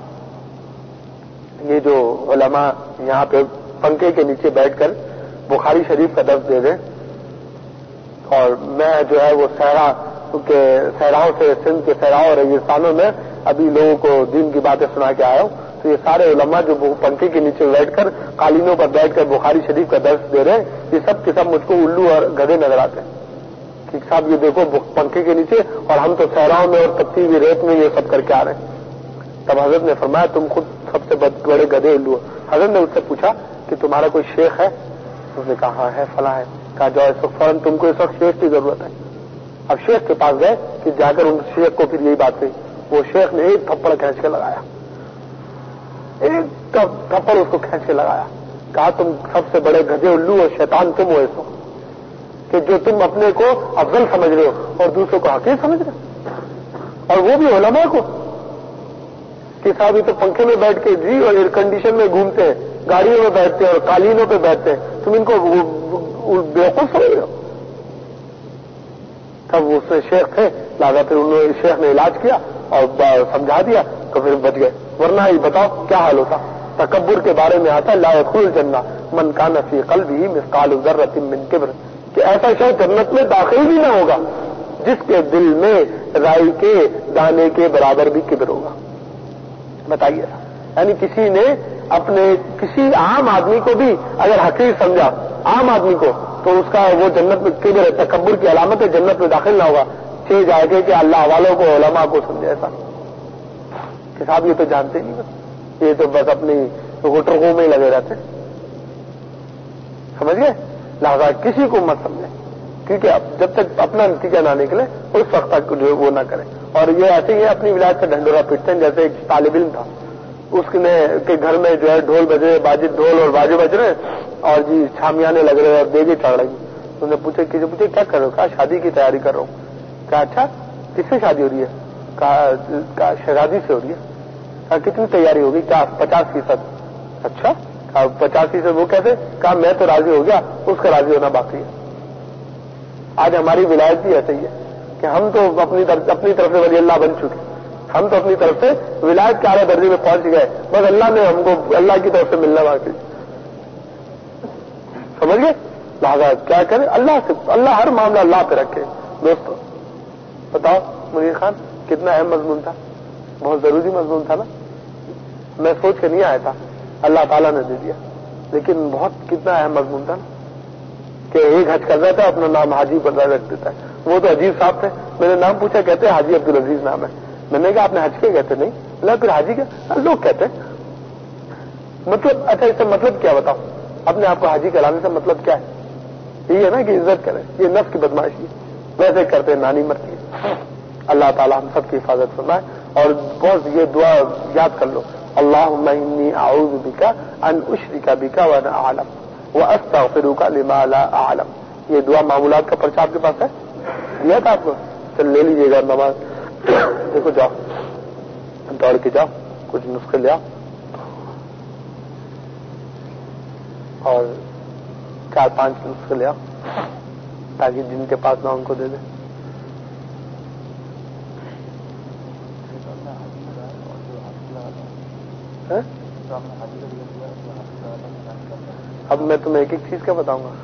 یہ جو علماء یہاں پہ پنکھے کے نیچے بیٹھ کر بخاری شریف کا درس دے دیں، اور میں جو ہے وہ صحرا کے صحراؤں سے سندھ کے صحراؤں اور ریگستانوں میں ابھی لوگوں کو دین کی باتیں سنا کے آیا ہوں، تو یہ سارے علماء جو پنکھے کے نیچے بیٹھ کر قالینوں پر بیٹھ کر بخاری شریف کا درس دے رہے ہیں، یہ سب کے سب مجھ کو الو اور گدھے نظر آتے ہیں. کہ صاحب یہ دیکھو پنکھے کے نیچے اور ہم تو صحراؤں میں اور پتی ہوئی ریت میں یہ سب کر کے آ رہے ہیں. تب حضرت نے فرمایا تم خود سب سے بڑے گدھے الو. حضرت نے اس سے پوچھا کہ تمہارا کوئی شیخ ہے؟ اس نے کہا ہاں ہے، فلاں ہے. کہا جاؤ اس وقت فوراً تم کو اس وقت شیخ کی ضرورت ہے. اب شیخ کے پاس گئے کہ جا کر ان شیخ کو پھر یہی بات کہی. وہ شیخ نے ایک تھپڑ کھینچ کے لگایا، ایک تھپڑ اس کو کھینچ کے لگایا. کہا تم سب سے بڑے گدھے الو اور شیطان تم ہو اس وقت، کہ جو تم اپنے کو افضل سمجھ رہے ہو اور دوسروں کو حقیر سمجھ رہے ہو، اور وہ بھی علماء کو. کہ صاحب یہ تو پنکھے میں بیٹھ کے جی اور ایئر کنڈیشن میں گھومتے ہیں، گاڑیوں میں بیٹھتے ہیں اور قالینوں پہ بیٹھتے ہیں، تم ان کو بیوقوف سمجھ رہے ہو. تب وہ اس میں شیخ تھے، لہٰذا پھر انہوں نے شیخ نے علاج کیا اور سمجھا دیا تو پھر بچ گئے. ورنہ یہ بتاؤ کیا حال ہوتا. تکبر کے بارے میں آتا ہے لا يدخل الجنہ من کان فی قلبہ مثقال ذرۃ من کبر، کہ ایسا شخص جنت میں داخل بھی نہ ہوگا جس کے دل میں رائی کے دانے کے برابر بھی کبر ہوگا. بتائیے، یعنی کسی نے اپنے کسی عام آدمی کو بھی اگر حقیر سمجھا، عام آدمی کو، تو اس کا وہ جنت میں کبر ہے، تکبر کی علامت ہے، جنت میں داخل نہ ہوگا. چیز آئے گے کہ اللہ والوں کو علماء کو سمجھے ایسا کہ صاحب یہ تو جانتے نہیں بس. یہ تو بس اپنی ٹرکوں میں ہی لگے رہتے ہیں. سمجھ گئے؟ لہذا کسی کو مت سمجھے، کیونکہ اب جب تک اپنا نتیجہ نہ نکلے اس وقت تک جو وہ نہ کریں. اور یہ ایسے ہی اپنی ولایت کا ڈھنڈورا پیٹتے ہیں. جیسے ایک طالب علم تھا، اس نے کے گھر میں جو ہے ڈھول بجے باجد ڈھول اور باجے بج رہے اور جی چھامیانے لگ رہے اور دیگیں چڑھ رہی. انہوں نے پوچھا کہ پوچھے کیا کر رہے ہو؟ کہا شادی کی تیاری کر رہا ہوں. کہا اچھا کس سے شادی ہو رہی ہے؟ کہا شہزادی سے ہو رہی ہے. کہا کتنی تیاری ہوگی؟ کہا پچاس فیصد. اچھا کہا پچاس فیصد وہ کیسے؟ کہا میں تو راضی ہو گیا، اس کا راضی ہونا باقی ہے. آج ہماری ولایت بھی ایسے ہی ہے کہ ہم تو اپنی طرف اپنی طرف سے ولی اللہ بن چکے، ہم تو اپنی طرف سے ولایت کے اعلیٰ درجے میں پہنچ گئے، بس اللہ نے ہم کو اللہ کی طرف سے ملنا باقی. سمجھ گئے؟ لہٰذا کیا کرے؟ اللہ سے اللہ ہر معاملہ اللہ پہ رکھے. دوستو بتاؤ منیر خان کتنا اہم مضمون تھا، بہت ضروری مضمون تھا نا. میں سوچ کے نہیں آیا تھا، اللہ تعالیٰ نے دے دیا، لیکن بہت کتنا اہم مضمون تھا نا کہ ایک حج کر رہا تھا اپنا نام حاجی پر رکھ دیتا ہے. وہ تو عجیب صاحب تھے، میں نے نام پوچھا، کہتے ہیں حاجی عبدالعزیز نام ہے. میں نے کہا آپ نے حج کیا؟ کہتے نہیں. اللہ پھر حاجی کیا؟ لوگ کہتے ہیں مطلب. اچھا اس کا مطلب کیا بتاؤ؟ اپنے آپ کو حاجی کہلانے سے مطلب کیا ہے؟ یہ ہے نا کہ عزت کریں، یہ نفس کی بدماشی ہے. ویسے کرتے نانی مرتی ہے. اللہ تعالیٰ ہم سب کی حفاظت فرمائے. اور بہت یہ دعا یاد کر لو، اللہم انی اعوذ بک ان اشرک بک وانا اعلم واستغفرک لما لا اعلم. یہ دعا معمولات کا پرچہ آپ کے پاس ہے، دیا تھا آپ کو؟ چل لے لیجیے گا. نماز دیکھو جاؤ دوڑ کے جاؤ، کچھ نسخے لے آؤ اور چار پانچ نسخے لے آؤ تاکہ جن کے پاس نہ ان کو دے دیں. اب میں تمہیں ایک ایک چیز کا بتاؤں گا.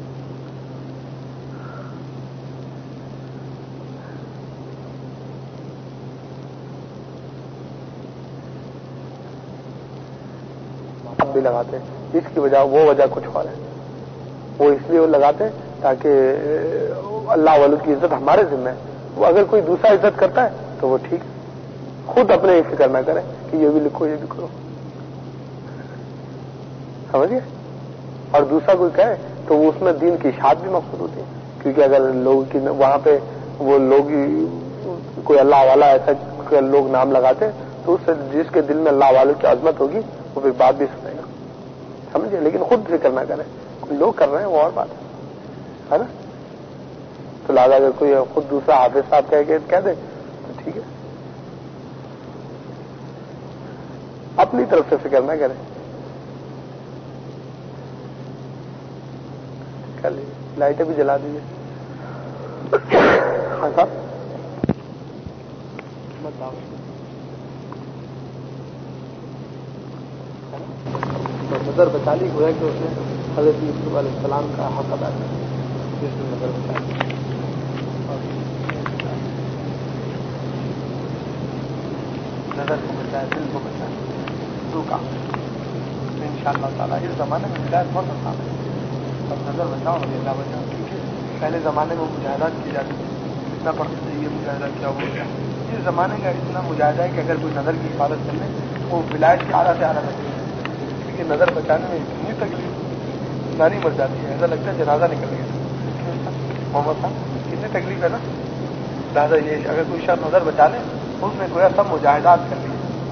اب بھی لگاتے اس کی وجہ وہ وجہ کچھ اور ہے. وہ اس لیے وہ لگاتے تاکہ اللہ والوں کی عزت ہمارے ذمہ ہے. وہ اگر کوئی دوسرا عزت کرتا ہے تو وہ ٹھیک ہے، خود اپنے فکر نہ کرے کہ یہ بھی لکھو یہ بھی کرو. سمجھیے؟ اور دوسرا کوئی کہے تو وہ اس میں دین کی اشاعت بھی مقصود ہوتی ہے. کیونکہ اگر لوگ کی وہاں پہ وہ لوگ کوئی اللہ والا ایسا لوگ نام لگاتے تو اس سے جس کے دل میں اللہ والوں کی عظمت ہوگی وہ پھر بات بھی سنے گا. سمجھے؟ لیکن خود فکر نہ کرے. کوئی لوگ کر رہے ہیں وہ اور بات ہے نا. تو لہٰذا اگر کوئی خود دوسرا حافظ صاحب کہہ کے کہہ دے تو ٹھیک ہے، اپنی طرف سے فکر نہ کرے. کر لیجیے، لائٹیں بھی جلا دیجیے. ہاں صاحب نظر بچا لی گویا کہ اس نے حضرت یوسف علیہ السلام کا حق ادا کیا، جس نے نظر بچا لی. نظر کو بچایا، دل کو بچایا، دو کام. ان شاء اللہ تعالیٰ اس زمانے میں ہدایت بہت آسان ہے. اور نظر بچاؤ اور اللہ بچاؤ. کیونکہ پہلے زمانے میں مجاہدات کی جاتی تھی، اتنا پڑھتے تھے یہ مجاہدہ کیا وہ کیا. اس زمانے کا اتنا مجاہدہ ہے کہ اگر کوئی نظر کی حفاظت کر لے وہ ولایت کی اعلیٰ سے اعلیٰ نظر. کیونکہ نظر بچانے میں اتنی تکلیف نانی مر جاتی ہے، ایسا لگتا ہے جنازہ نکل گیا. محمد صاحب کتنی تکلیف ہے نا. لہٰذا یہ اگر کوئی شخص نظر بچا لے اس نے گویا سب مجاہدات کر لیے.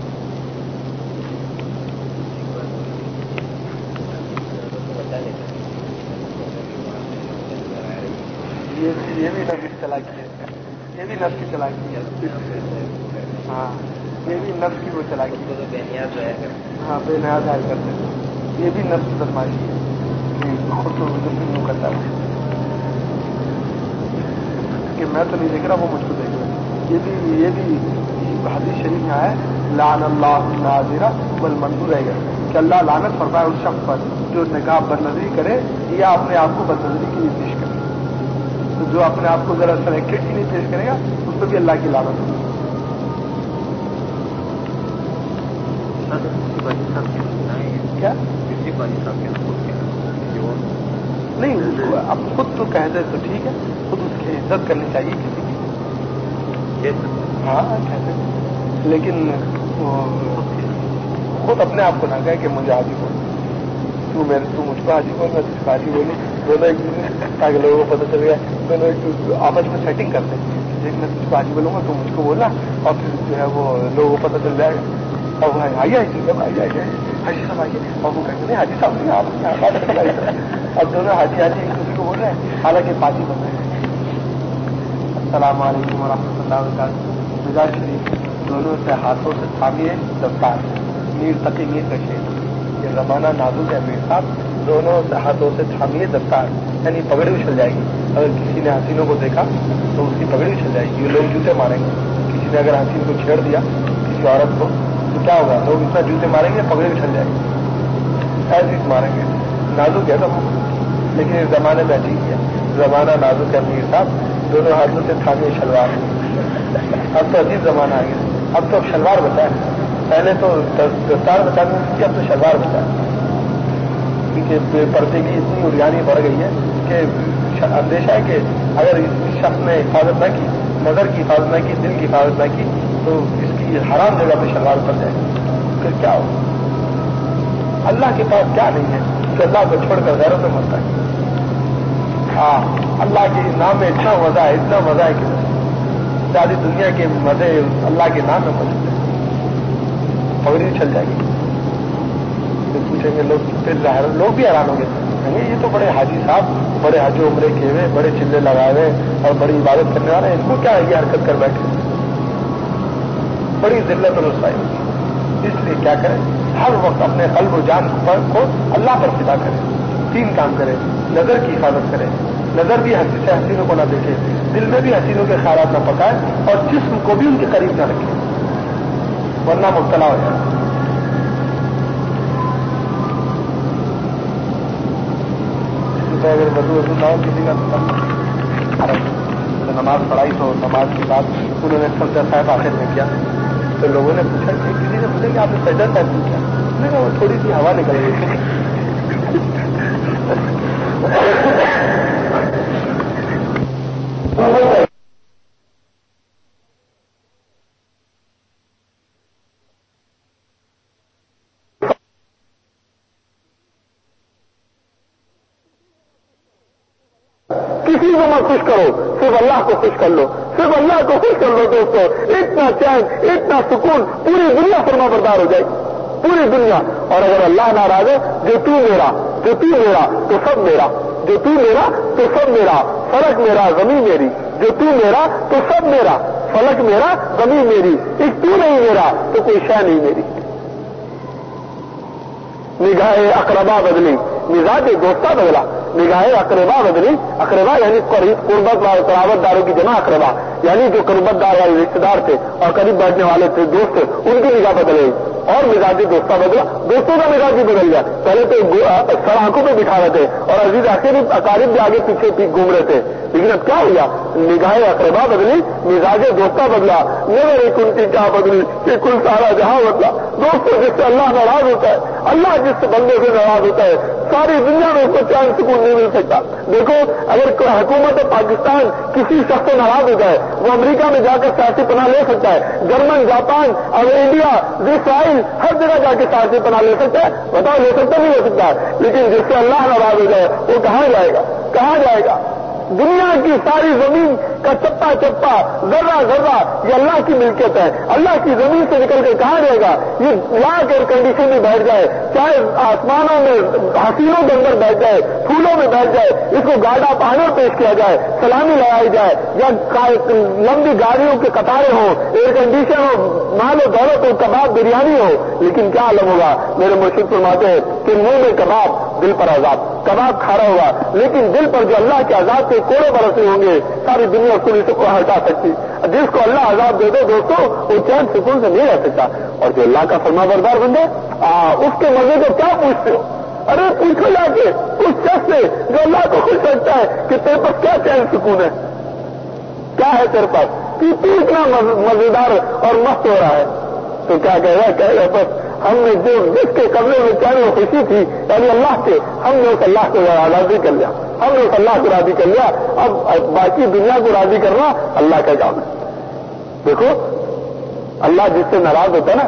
یہ بھی نفس کی چلاکی ہے، یہ بھی نفس کی چلاکی ہے. ہاں یہ بھی نفس کی وہ چلاکی ہے. ہاں بے نیا ظاہر کرتے ہیں، یہ بھی نفس کی بدماشی ہے کہ خود تو وجود بھی یوں کرتا ہے کہ میں تو نہیں دیکھ رہا وہ مجھ کو دیکھ رہا. یہ بھی یہ بھی حدیث شریف میں آیا ہے لعن اللہ الناظرہ والمنظور رہے گا کہ اللہ لعنت فرمائے اس شخص پر جو نگاہ بدنظری کرے یا اپنے آپ کو بدنظری کے لیے پیش کرے. تو جو اپنے آپ کو ذرا سلیکٹڈ کے لیے پیش کرے گا اس پہ بھی اللہ کی لعنت ہوگی. کیا نہیں اب خود تو کہہ دے تو ٹھیک ہے، خود اس کی عزت کرنی چاہیے کسی کی. ہاں کہتے لیکن خود اپنے آپ کو نہ کہے کہ مجھے حاجی بول، تو میرے تو مجھ کو حاجی بول، میں تجھ کو حاجی بولوں، دونوں ایک دوسرے، تاکہ لوگوں کو پتہ چل گیا، دونوں ایک آپس میں سیٹنگ کرتے ہیں، دیکھ میں تجھ کو حاجی بولوں گا تو مجھ کو بولنا، اور پھر جو ہے وہ لوگوں کو پتہ چل جائے گا، اور وہ آئیے حاجی صاحب آئیے آئیے حاجی صاحب آئیے، اور وہ کہیں گے نہیں حاجی صاحب نہیں آپ یہاں بات کریں، اب دونوں حاجی حاجی ایک دوسرے کو بول رہے ہیں، حالانکہ پارٹی بن رہے ہیں۔ السلام علیکم ورحمۃ اللہ وبرکاتہ۔ مزاج شریف دونوں سے ہاتھوں سے تھامیے دفتار، میر تقی میر کشے، یہ زمانہ نازک ہے میر صاحب، دونوں سے ہاتھوں سے تھامیے دفتار، یعنی پگڑی اچھل جائے گی، اگر کسی نے حسینوں کو دیکھا تو اس کی پگڑی اچھل جائے گی، یہ لوگ جوتے ماریں گے، کسی نے اگر حسین کو چھیڑ دیا کسی عورت کو تو کیا ہوگا، لوگ اتنا جوتے ماریں گے پگڑی اچھل جائے گی، ایسے ماریں گے، نازک ہے زمانہ، لیکن اس زمانے میں عجیب ہے، زمانہ نازک ہے میر صاحب، دونوں ہاتھوں سے تھامیے شلوار، اب تو عجیب زمانہ آ گیا، اب تو شلوار بچائے، پہلے تو دستار بچانے کی، اب تو شلوار بچائے، کیونکہ پردے کی اتنی اریانی بڑھ گئی ہے کہ اندیشہ ہے کہ اگر اس شخص نے حفاظت نہ کی، نظر کی حفاظت نہ کی، دل کی حفاظت نہ کی، تو اس کی حرام جگہ پہ شلوار اتر جائے گی، پھر کیا ہو؟ اللہ کے پاس کیا نہیں ہے کہ اللہ کو چھوڑ کر غیروں میں مرتا ہے؟ ہاں، اللہ کے نام میں اتنا مزہ ہے، اتنا مزہ ہے کہ ساری دنیا کے مزے اللہ کے نام میں موجود ہے، پگڑی چل جائے گی، پھر پوچھیں گے لوگ، پھر ظاہر لوگ بھی حیران ہوں گے، کہیں گے یہ تو بڑے حاجی صاحب، بڑے حج و عمرے کیے ہوئے، بڑے چلے لگائے ہوئے اور بڑی عبادت کرنے والے، ان کو کیا یہ حرکت کر بیٹھے، بڑی ذلت اور رسوائی ہوتی ہے۔ اس لیے کیا کریں، ہر وقت اپنے قلب و جان کو اللہ پر فدا کریں، تین کام کریں، نظر کی حفاظت کریں، نظر بھی حسین سے حسینوں کو نہ دیکھے، دل میں بھی حسینوں کے خیالات نہ پکائے، اور جسم کو بھی ان کے قریب نہ رکھے، ورنہ مبتلا ہو جائے۔ اگر وضو وضو نہ ہو کسی کا تو نماز پڑھائی، تو نماز کے بعد انہوں نے سجدہ صاحب آخر میں کیا، تو لوگوں نے پوچھا کہ کسی نے پوچھا کہ آپ نے سجدہ صاحب کیوں کیا، میں نے کہا وہ تھوڑی سی ہوا نکل گئی تھی۔ کسی کو مت خوش کرو، صرف اللہ کو خوش کر لو، صرف اللہ کو خوش کر لو دوستو، اتنا چین، اتنا سکون، پوری دنیا فرما بردار ہو جائے گی، پوری دنیا۔ اور اگر اللہ ناراض ہے، جو تو میرا، جو تو میرا تو سب میرا، جو تو میرا تو سب میرا، فلک میرا زمین میری، جو تو میرا تو سب میرا، فلک میرا زمین میری، ایک تو نہیں میرا تو کوئی شے نہیں میری۔ نگاہ اقربا بدلی، مزاج دوستہ بدلا، نگاہ اقربا بدلی، اقربا یعنی قربت والے قرابت داروں کی جمع اقربا، یعنی جو قربت دار والے رشتے دار تھے اور قریب بیٹھنے والے تھے، دوست تھے، ان کی نگاہ بدل گئی، اور مزاج دوستہ بدلا، دوستوں کا مزاج بھی بدل گیا، پہلے تو سر آنکھوں پہ بٹھا رہے تھے اور عزیز آخر اقارب بھی آگے پیچھے گھوم رہے تھے، لیکن اب کیا ہوا، نگاہ اقربا بدلی، مزاج دوستہ بدلا، نظر ایک ان کی کیا بدلی کہ کل سارا جہاں بدلا۔ دوستوں جس سے اللہ ناراض ہوتا ہے، اللہ جس سے بندے سے ناراض ہوتا ہے، ساری دنیا میں اس کو چین سکون نہیں مل سکتا۔ دیکھو اگر حکومت پاکستان کسی شخص سے ناراض ہو جائے، وہ امریکہ میں جا کر سیاسی پناہ لے سکتا ہے، جرمن، جاپان اور انڈیا، اسرائیل، ہر جگہ جا کے سیاسی پناہ لے سکتا ہے، بتاؤ لے سکتا نہیں لے سکتا، لیکن جس سے اللہ ناراض ہو جائے وہ کہاں جائے گا، کہاں جائے گا؟ دنیا کی ساری زمین کا چپا چپا، ذرہ ذرہ یہ اللہ کی ملکیت ہے، اللہ کی زمین سے نکل کے کہاں جائے گا؟ یہ لاکھ ایئر کنڈیشن میں بیٹھ جائے، چاہے آسمانوں میں حسینوں کے اندر بیٹھ جائے، پھولوں میں بیٹھ جائے، اس کو گاڑا پہاڑوں پیش کیا جائے، سلامی لگائی جائے، یا لمبی گاڑیوں کے قطاریں ہوں، ایئر کنڈیشن ہو، مال و دولت ہو، کباب بریانی ہو، لیکن کیا عالم ہوگا؟ میرے مرشد فرماتے ہیں کہ منہ میں کباب، دل پر عذاب، کباب کھا رہا ہوگا لیکن دل پر جو اللہ کے عذاب کے کوڑے برسے ہوں گے، ساری دنیا اس کو نہیں کو ہٹا سکتی۔ جس کو اللہ عذاب دے دے دوستوں، وہ چین سکون سے نہیں رہ سکتا، اور جو اللہ کا فرما بردار بندے اس کے مزے کو کیا پوچھتے ہو؟ ارے پوچھو جا کے اس شخص سے جو اللہ کو خوش رکھتا ہے کہ تیرے پاس کیا چین سکون ہے، کیا ہے تیرے پاس کہ تو اتنا مزیدار اور مست ہو رہا ہے، تو کیا کہے گا؟ کہے گا بس ہم نے جو جس کے قبضے میں چین و خوشی تھی یعنی اللہ کے، ہم نے اس اللہ کو راضی کر لیا، ہم نے اس اللہ کو راضی کر لیا، اب باقی دنیا کو راضی کرنا اللہ کا کام ہے۔ دیکھو اللہ جس سے ناراض ہوتا ہے نا،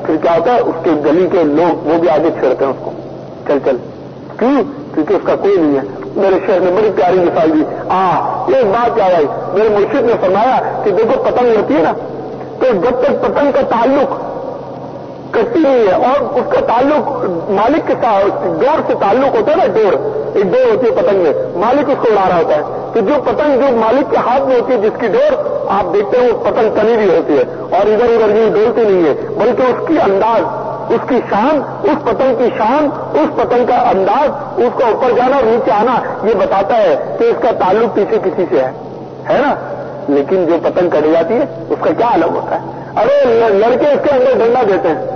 پھر کیا ہوتا ہے اس کے گلی کے لوگ وہ بھی آگے چھیڑتے ہیں اس کو، چل چل، کیوں؟ کیونکہ اس کا کوئی نہیں ہے. میرے شہر نے بڑی پیاری مثال دی. ہاں ایک بات کیا آئی، میرے مرشد نے فرمایا کہ دیکھو پتنگ ہوتی ہے نا، تو جب تک پتنگ کا تعلق کٹتی نہیں ہے اور اس کا تعلق مالک کے ساتھ ڈور سے تعلق ہوتا ہے نا، ڈور ایک ڈور ہوتی ہے پتنگ میں، مالک اس کو اڑا رہا ہوتا ہے، تو جو پتنگ جو مالک کے ہاتھ میں ہوتی ہے جس کی ڈور آپ دیکھتے ہیں وہ پتنگ تنی ہوئی ہوتی ہے اور ادھر ادھر بھی ڈولتی نہیں ہے، بلکہ اس کی انداز، اس کی شان، اس پتنگ کی شان، اس پتنگ کا انداز، اس کا اوپر جانا اور نیچے آنا یہ بتاتا ہے کہ اس کا تعلق پیچھے کسی سے ہے، ہے نا. لیکن جو پتنگ کٹ جاتی ہے اس کا کیا الگ ہوتا ہے؟ ارے لڑکے اس کے اندر ڈنڈا دیتے ہیں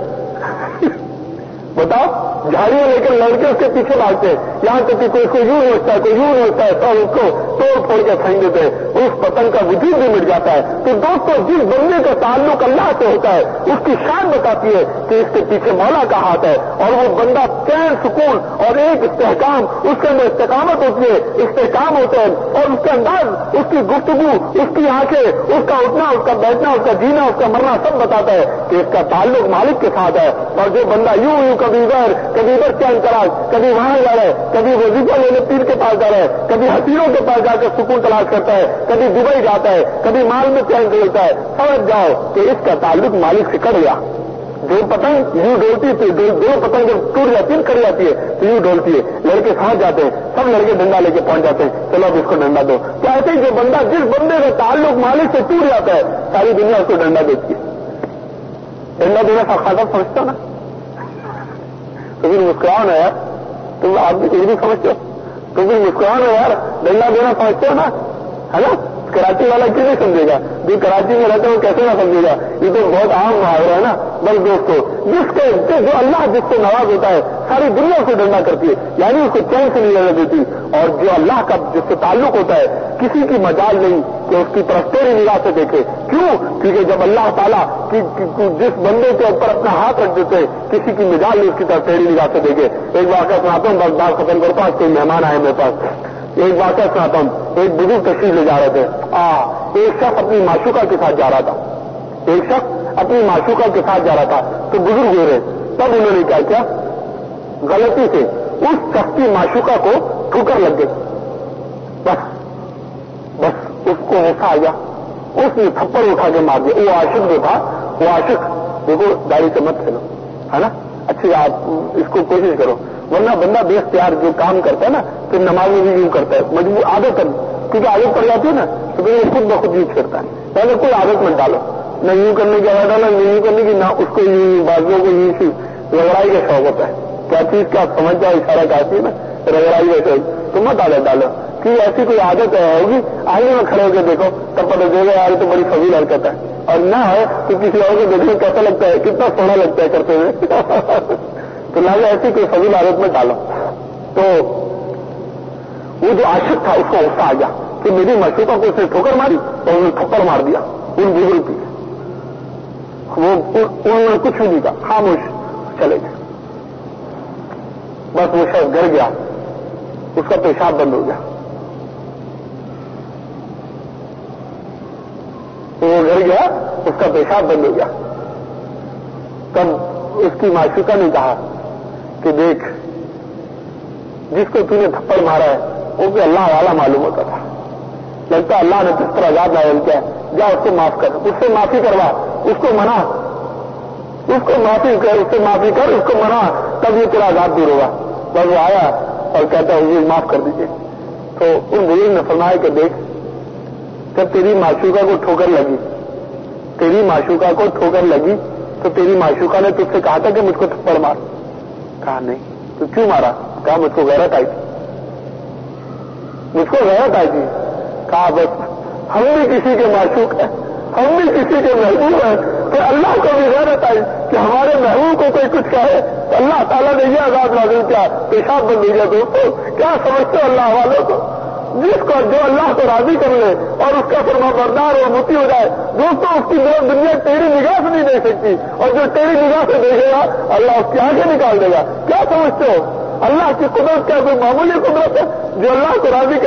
بتاؤ، جھاڑیاں لے کر لڑکے اس کے پیچھے بھاگتے ہیں، یہاں تک کہ کوئی اس کو یوں نوچتا ہے، کوئی یوں نوچتا ہے، سب اس کو توڑ پھوڑ کے پھینک دیتے ہیں، اس پتنگ کا وجود بھی مٹ جاتا ہے. تو دوستوں جس بندے کا تعلق اللہ سے ہوتا ہے اس کی شان بتاتی ہے کہ اس کے پیچھے مولا کا ہاتھ ہے، اور وہ بندہ چین سکون اور ایک استحکام، اس کے اندر استقامت ہوتی ہے، استحکام ہوتا ہے، اور اس کا انداز، اس کی گفتگو، اس کی آنکھیں، اس کا اٹھنا، اس کا بیٹھنا، اس کا جینا، اس کا مرنا سب بتاتا ہے کہ اس کا تعلق مالک کے ساتھ ہے. اور جو بندہ یوں یوں کبھی ادھر کبھی ادھر چین تلاش، کبھی وہاں جا رہا ہے، کبھی وظیفہ لینے پیر کے پاس جا رہا ہے، کبھی حسینوں کے پاس جا کر سکون تلاش کرتا ہے، کبھی دبئی جاتا ہے، کبھی مال میں چین ڈولتا ہے، سمجھ جاؤ کہ اس کا تعلق مالک سے کٹ گیا. جو پتنگ یوں ڈولتی تھی، دو پتنگ جب ٹوٹ جاتی ہے کٹ جاتی ہے تو یوں ڈولتی ہے، لڑکے ساتھ جاتے ہیں، سب لڑکے ڈنڈا لے کے پہنچ جاتے ہیں، چلو اب اس کو ڈنڈا دو. کہتے ہیں جو بندہ جس بندے کا تعلق مالک سے ٹوٹ جاتا ہے ساری دنیا اس کو ڈنڈا دیتی ہے. ڈنڈا دینا سب خاصا سمجھتا نا، تو پھر مسکراؤ نا یار، تم آپ بھی کچھ بھی سمجھتے ہو تو پھر مسکراؤ نا یار، ڈنڈا دینا سمجھتے ہو نا، ہے نا. کراچی والا کیوں نہیں سمجھے گا؟ جو کراچی میں رہتا ہے وہ کیسے نہ سمجھے گا؟ یہ تو بہت عام محاورہ ہے نا. بس دوستو جس کے جو اللہ جس کو نواز ہوتا ہے ساری دنیا اس کو ڈنڈا کرتی ہے، یعنی اس کو چین سے نہیں رہنے دیتی. اور جو اللہ کا جس سے تعلق ہوتا ہے کسی کی مجال نہیں کہ اس کی طرف تیری نگاہ سے دیکھے. کیوں؟ کیونکہ جب اللہ تعالیٰ جس بندے کے اوپر اپنا ہاتھ رکھ دیتے کسی کی مجال نہیں اس کی طرف تیری نگاہ سے دیکھے. ایک واقعہ سناتا ہوں، بس بات ختم کرتا ہوں، کوئی مہمان آئے میرے پاس. ایک واقعہ سناتا ہوں. ایک بزرگ تشریف لے جا رہے تھے، آ ایک شخص اپنی معشوقہ کے ساتھ جا رہا تھا، ایک شخص اپنی معشوقہ کے ساتھ جا رہا تھا تو بزرگ ہوئے رہے. تب انہوں نے کیا کیا؟ غلطی سے اس شخص کی معشوقہ کو ٹھوکر لگ گئی. بس بس اس کو غصہ آ گیا، اس نے تھپڑ اٹھا کے مار دیا. وہ عاشق جو تھا، وہ عاشق دیکھو داڑھی سے مت کھیلو، ہے نا، اچھی آپ اس کو کوشش کرو، ورنہ بندہ بے اختیار جو کام کرتا ہے نا پھر نماز میں بھی یوں کرتا ہے، مجبور عادت ہے، کیونکہ عادت پڑ جاتی ہے نا تو پھر وہ خود بخود یوں چھیڑتا ہے. پہلے کوئی عادت مت ڈالو، نہ یوں کرنے کی عادت ڈالو، نہ یوں کرنے کی، نہ اس کو یوں بازوؤں کو یوں سی رگڑائی کا شوق ہوتا ہے. کیا چیز کا آپ سمجھ جاؤ اشارہ کہتی ہے نا رگڑائی کا شوق، تو مت عادت ڈالو کہ ایسی کوئی عادت ہوگی آگے میں کھڑے ہو کے دیکھو تب پتہ دے گا یار تو بڑی فضیل حرکت ہے، اور نہ ہے تو کسی اور کو دیکھنے کیسا لگتا ہے، کتنا سونا لگتا ہے کرتے ہوئے. تو لہٰذا ایسی کوئی فضیل عادت میں ڈالو. تو وہ جو عاشق تھا اس کو غصہ آ گیا کہ میری معشوقہ کو اس نے ٹھوکر ماری اور انہوں نے تھپڑ مار دیا ان بزرگ کی. وہ انہوں نے کچھ بھی نہیں کہا، خاموش چلے گئے. بس وہ شخص گر گیا، اس کا پیشاب بند ہو گیا. وہ گر گیا، اس کا پیشاب بند ہو گیا. تب اس کی معشوقہ نے کہا کہ دیکھ جس کو تھی نے تھپڑ مارا ہے وہ بھی اللہ والا معلوم ہوتا تھا، لگتا ہے اللہ نے کس طرح عذاب نازل کیا، جا اس کو معاف کر، اس سے معافی کروا، اس کو منا، اس کو معافی کر، اس سے معافی کر، اس کو منا، تب یہ تیرا عذاب دور ہوگا. بس وہ آیا اور کہتا ہے حضور معاف کر دیجیے. تو ان بزرگ نے فرمایا کہ دیکھ جب تیری معشوقہ کو ٹھوکر لگی، تیری معشوقہ کو ٹھوکر لگی تو تیری معشوقہ نے تجھ سے کہا تھا کہ مجھ کو تھپڑ مار؟ کہا نہیں. تو کیوں مارا؟ کہا مجھ کو غیرت آئی تھی، مجھ کو غیرت آئی تھی. کہا بس ہم بھی کسی کے معشوق ہیں، ہم بھی کسی کے محبوب ہیں، تو اللہ کو بھی غیرت آئی کہ ہمارے محبوب کو کوئی کچھ کہے تو اللہ تعالیٰ نے یہ عذاب نازل کیا، پیشاب بند ہو گیا. دوستو کیا سمجھتے ہو اللہ والوں کو؟ جس کو جو اللہ کو راضی کر لے اور اس کا فرما بردار اور متی ہو جائے، دوستوں اس کی دنیا تیری نگاہ سے نہیں دیکھ سکتی، اور جو تیری نگاہ سے دیکھے گا اللہ اس کی آنکھیں نکال دے گا. کیا سمجھتے ہو اللہ کی قدرت کیا کوئی معمولی قدرت ہے؟ جو اللہ کو راضی کر لے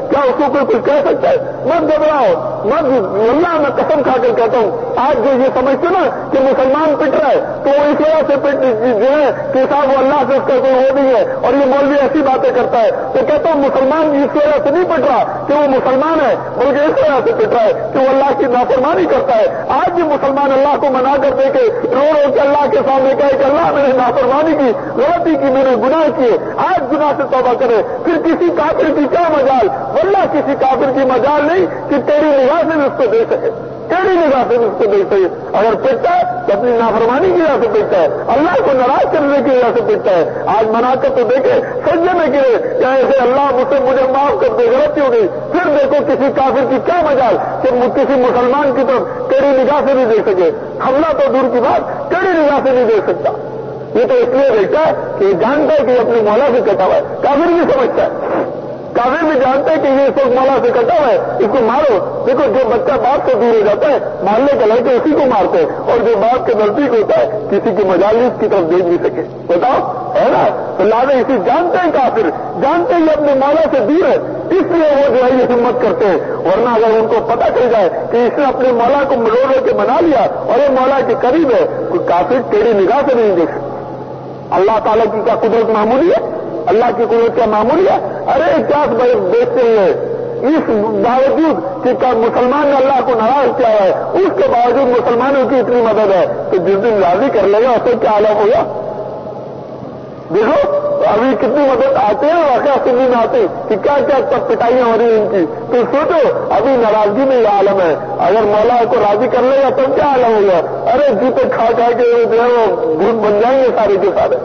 کیا اس کو کوئی کچھ کہہ سکتا ہے؟ مت گھبراؤ، مت، اللہ میں قسم کھا کر کہتا ہوں، آج جو یہ سمجھتے نا کہ مسلمان پٹ رہا ہے تو وہ اس وجہ سے پٹ جو ہے کہ صاحب وہ اللہ سے اس کا کوئی وہ نہیں ہے اور یہ مولوی ایسی باتیں کرتا ہے، تو کہتا ہوں مسلمان اس وجہ سے نہیں پٹ رہا کہ وہ مسلمان ہے، بلکہ اس وجہ سے پٹ رہا ہے کہ وہ اللہ کی نافرمانی کرتا ہے۔ آج بھی مسلمان اللہ کو منا کر دے کے رو رو کے اللہ کے سامنے کہے کہ اللہ میں نے نافرمانی کی، غلطی کی، میں نے گناہ کیے، آج گناہ سے توبہ کرے، پھر کسی کافر کی کیا مجال؟ واللہ کسی کافر کی مجال نہیں کہ تیری نگاہ سے بھی اس کو دے سکے، تیری نگاہ سے بھی اس کو دے سکے۔ اگر پٹتا ہے تو اپنی نافرمانی کی وجہ سے پٹتا ہے، اللہ کو ناراض کرنے کی وجہ سے پٹتا ہے۔ آج منا کر تو دیکھے سجدے میں گرے کہ ایسے اللہ مجھ سے مجھے معاف کر دے، غلطی ہو گئی، پھر دیکھو کسی کافر کی کیا مجال کہ کسی مسلمان کی طرف تیری نگاہ سے نہیں دیکھ سکے، حملہ تو دور کی بات تیری نگاہ سے نہیں دیکھ سکتا۔ یہ تو اس لیے دیکھتا ہے کہ یہ جانتا ہے کہ یہ اپنے مولا سے کٹا ہوا ہے، کافر بھی سمجھتا ہے، کافر بھی جانتا ہے کہ یہ اس وقت مولا سے کٹا ہوا ہے، اس کو مارو۔ دیکھو جو بچہ باپ سے دور ہو جاتا ہے محلے کے لڑکے اسی کو مارتے ہیں، اور جو باپ کے نزدیک ہوتا ہے کسی کی مجالی اس کی طرف دیکھ نہیں سکے، بتاؤ ہے نا؟ تو لہٰذا اسی جانتے ہیں کافر، جانتے ہیں یہ اپنے مولا سے دور ہے، اس لیے وہ جو ہے یہ ہمت کرتے ہیں، ورنہ اگر ان کو پتہ چل جائے کہ اس نے اپنے مولا کو رو رو کے منا لیا اور یہ مولا کے قریب ہے، کوئی کافر تیری نگاہ سے نہیں دیکھ سکتا۔ اللہ تعالیٰ کی کیا قدرت معمولی ہے؟ اللہ کی قدرت کیا معمولی ہے؟ ارے کیا دیکھتے ہیں اس باوجود کہ مسلمان نے اللہ کو ناراض کیا ہے، اس کے باوجود مسلمانوں کی اتنی مدد ہے، تو جس دن راضی کر لے گا اسے کیا عالم ہوگا؟ دیکھو ابھی کتنی مدد آتے ہیں، واقعہ سننے میں آتے کہ کیا کیا تب پٹائیاں ہو رہی ہیں ان کی، تو سوچو ابھی ناراضگی میں یہ عالم ہے، اگر مولا کو راضی کر لے گا تب کیا عالم ہوگا؟ ارے جوتے کھا کھا کے جو ہے وہ بھوت بن جائیں گے سارے کے سارے۔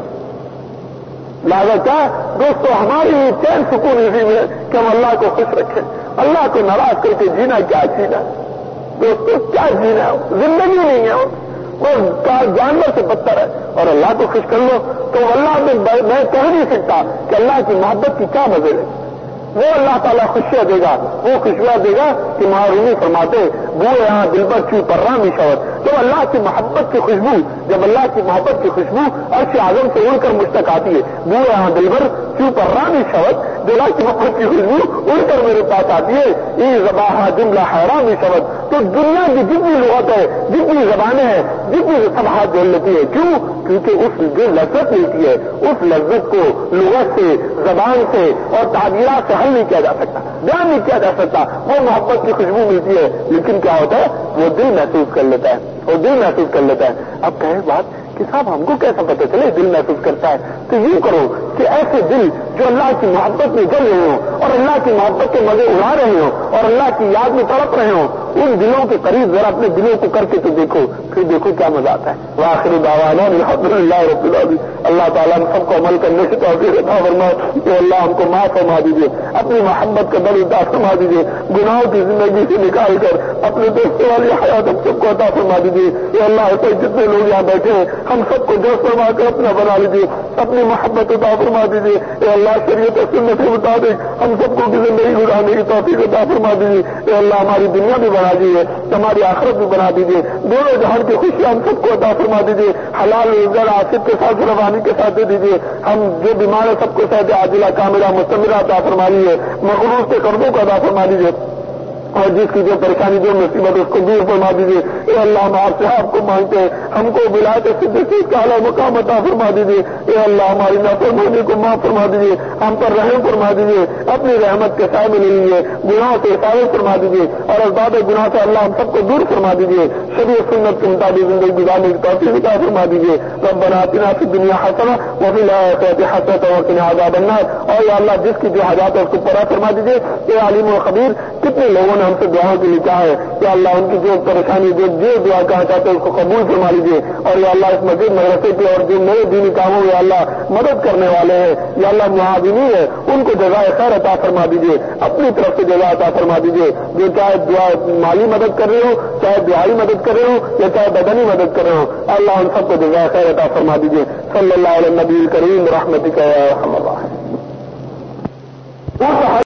لہٰذا کیا دوستو ہماری چین سکون اسی میں کہ ہم اللہ کو خوش رکھیں، اللہ کو ناراض کر کے جینا کیا جینا دوستو، کیا جینا ہے؟ زندگی نہیں ہے وہ جانور سے بدتر ہے، اور اللہ کو خوش کر لو تو اللہ میں میں کہہ نہیں سکتا کہ اللہ کی محبت کی کیا مزے ہے۔ وہ اللہ تعالیٰ خوشیاں دے گا، وہ خوشبویاں دے گا کہ معرومی فرماتے وہ یہاں دل پر چو پر رہا مشاور، تو اللہ کی محبت کی خوشبو، جب اللہ کی محبت کی خوشبو عرش اعظم سے اڑ کر مجھ تک آتی ہے، وہ یہاں دل پر چو پر رہا مشاور، جو اللہ کی محبت کی خوشبو اڑ کر میرے پاس آتی ہے، یہ زباں جملہ حیران مشاور، تو دنیا کی جتنی لغت ہے، جتنی زبانیں ہیں، جتنی سب ہاتھ جوڑ لیتی ہے، کیوں؟ کیونکہ اس جو لذت ملتی ہے اس لذت کو لغت سے، زبان سے اور تعبیرات سے حل نہیں کیا جا سکتا، بیان نہیں کیا جا سکتا۔ وہ محبت کی خوشبو ملتی ہے، لیکن کیا ہوتا ہے وہ دل محسوس کر لیتا ہے، وہ دل محسوس کر لیتا ہے۔ اب کہے بات کہ صاحب ہم کو کیسا پتہ چلے دل محسوس کرتا ہے؟ تو یوں کرو کہ ایسے دل جو اللہ کی محبت میں جل رہے ہوں اور اللہ کی محبت کے مزے اڑا رہے ہوں اور اللہ کی یاد میں تڑپ رہے ہوں، ان دلوں کے قریب ذرا اپنے دلوں کو کر کے تو دیکھو، پھر دیکھو کیا مزہ آتا ہے۔ وآخر دعوانا الحمدللہ رب العالمین۔ اللہ تعالیٰ ہم سب کو عمل کرنے کی توفیق عطا فرمائے کہ اللہ ہم کو معاف فرما دیجیے، اپنی محبت کا بل عطا فرما دیجیے، گناہوں کی زندگی سے نکال کر اپنے دوستوں والی حیات ہم سب کو عطا فرما دیجیے۔ اے اللہ کوئی جتنے لوگ یہاں بیٹھے ہیں ہم سب کو دوست فرما کر اپنا بنا لیجیے، اپنی محبت عطا فرما دیجیے۔ اے اللہ شریعت و سنت کے مطابق ہم سب کو زندگی گزارنے کی توفیق عطا فرما دیجیے۔ اے اللہ ہماری دنیا بھی بنا دیجیے، ہماری آخرت بھی بنا دیجیے، دونوں جہان کی خوشیاں ہم سب کو عطا فرما دیجیے، حلال روزگار آصف کے ساتھ روانی کے ساتھ دے دیجیے۔ ہم جو بیمار ہیں سب کو صحت عاجلہ کاملہ مستمرہ عطا فرما لیجیے، مغرور کے قرضوں کو عطا فرما دیجیے، اور جس کی جو پریشانی جو مصیبت اس کو دور فرما دیجیے۔ اے اللہ ہم آپ سے آپ کو مانگتے ہیں، ہم کو ولایت صدیقیت کا اعلیٰ مقام عطا فرما دیجیے۔ اے اللہ ہماری نافرمانی کو معاف فرما دیجیے، ہم پر رحم فرما دیجیے، اپنی رحمت کے سائے میں لے لیجیے، گناہ سے حفاظت فرما دیجیے اور اسباب گناہ سے اللہ ہم سب کو دور فرما دیجیے، شریعت سنت کے مطابق زندگی گزارنے کی توفیق عطا فرما دیجیے۔ ربنا آتنا فی الدنیا حسنہ وفی الآخرۃ حسنۃ وقنا عذاب النار۔ اور یا اللہ جس کی جو حاجات ہے اس کو پورا فرما دیجیے۔ اے عالم و خبیر کتنے لوگوں نے ہم سے دعاؤں کے لیے کہا ہے کہ اللہ ان کی جو پریشانی جو جو دعا کہنا چاہتے ہیں اس کو قبول فرما لیجیے، اور یا اللہ اس مسجد مدرسے کے اور جو نئے دینی کاموں یا اللہ مدد کرنے والے ہیں یا اللہ معاونین ہے ان کو جزائے خیر عطا فرما دیجیے، اپنی طرف سے جزا عطا فرما دیجیے، جو چاہے دعا مالی مدد کر رہے ہو، چاہے دعائی مدد کر رہے ہو یا چاہے بدنی مدد کر رہے ہو، اللہ ان سب کو جزائے خیر عطا فرما دیجیے۔ صلی اللہ علیہ نبی کریم رحمتک یا ارحم الراحمین۔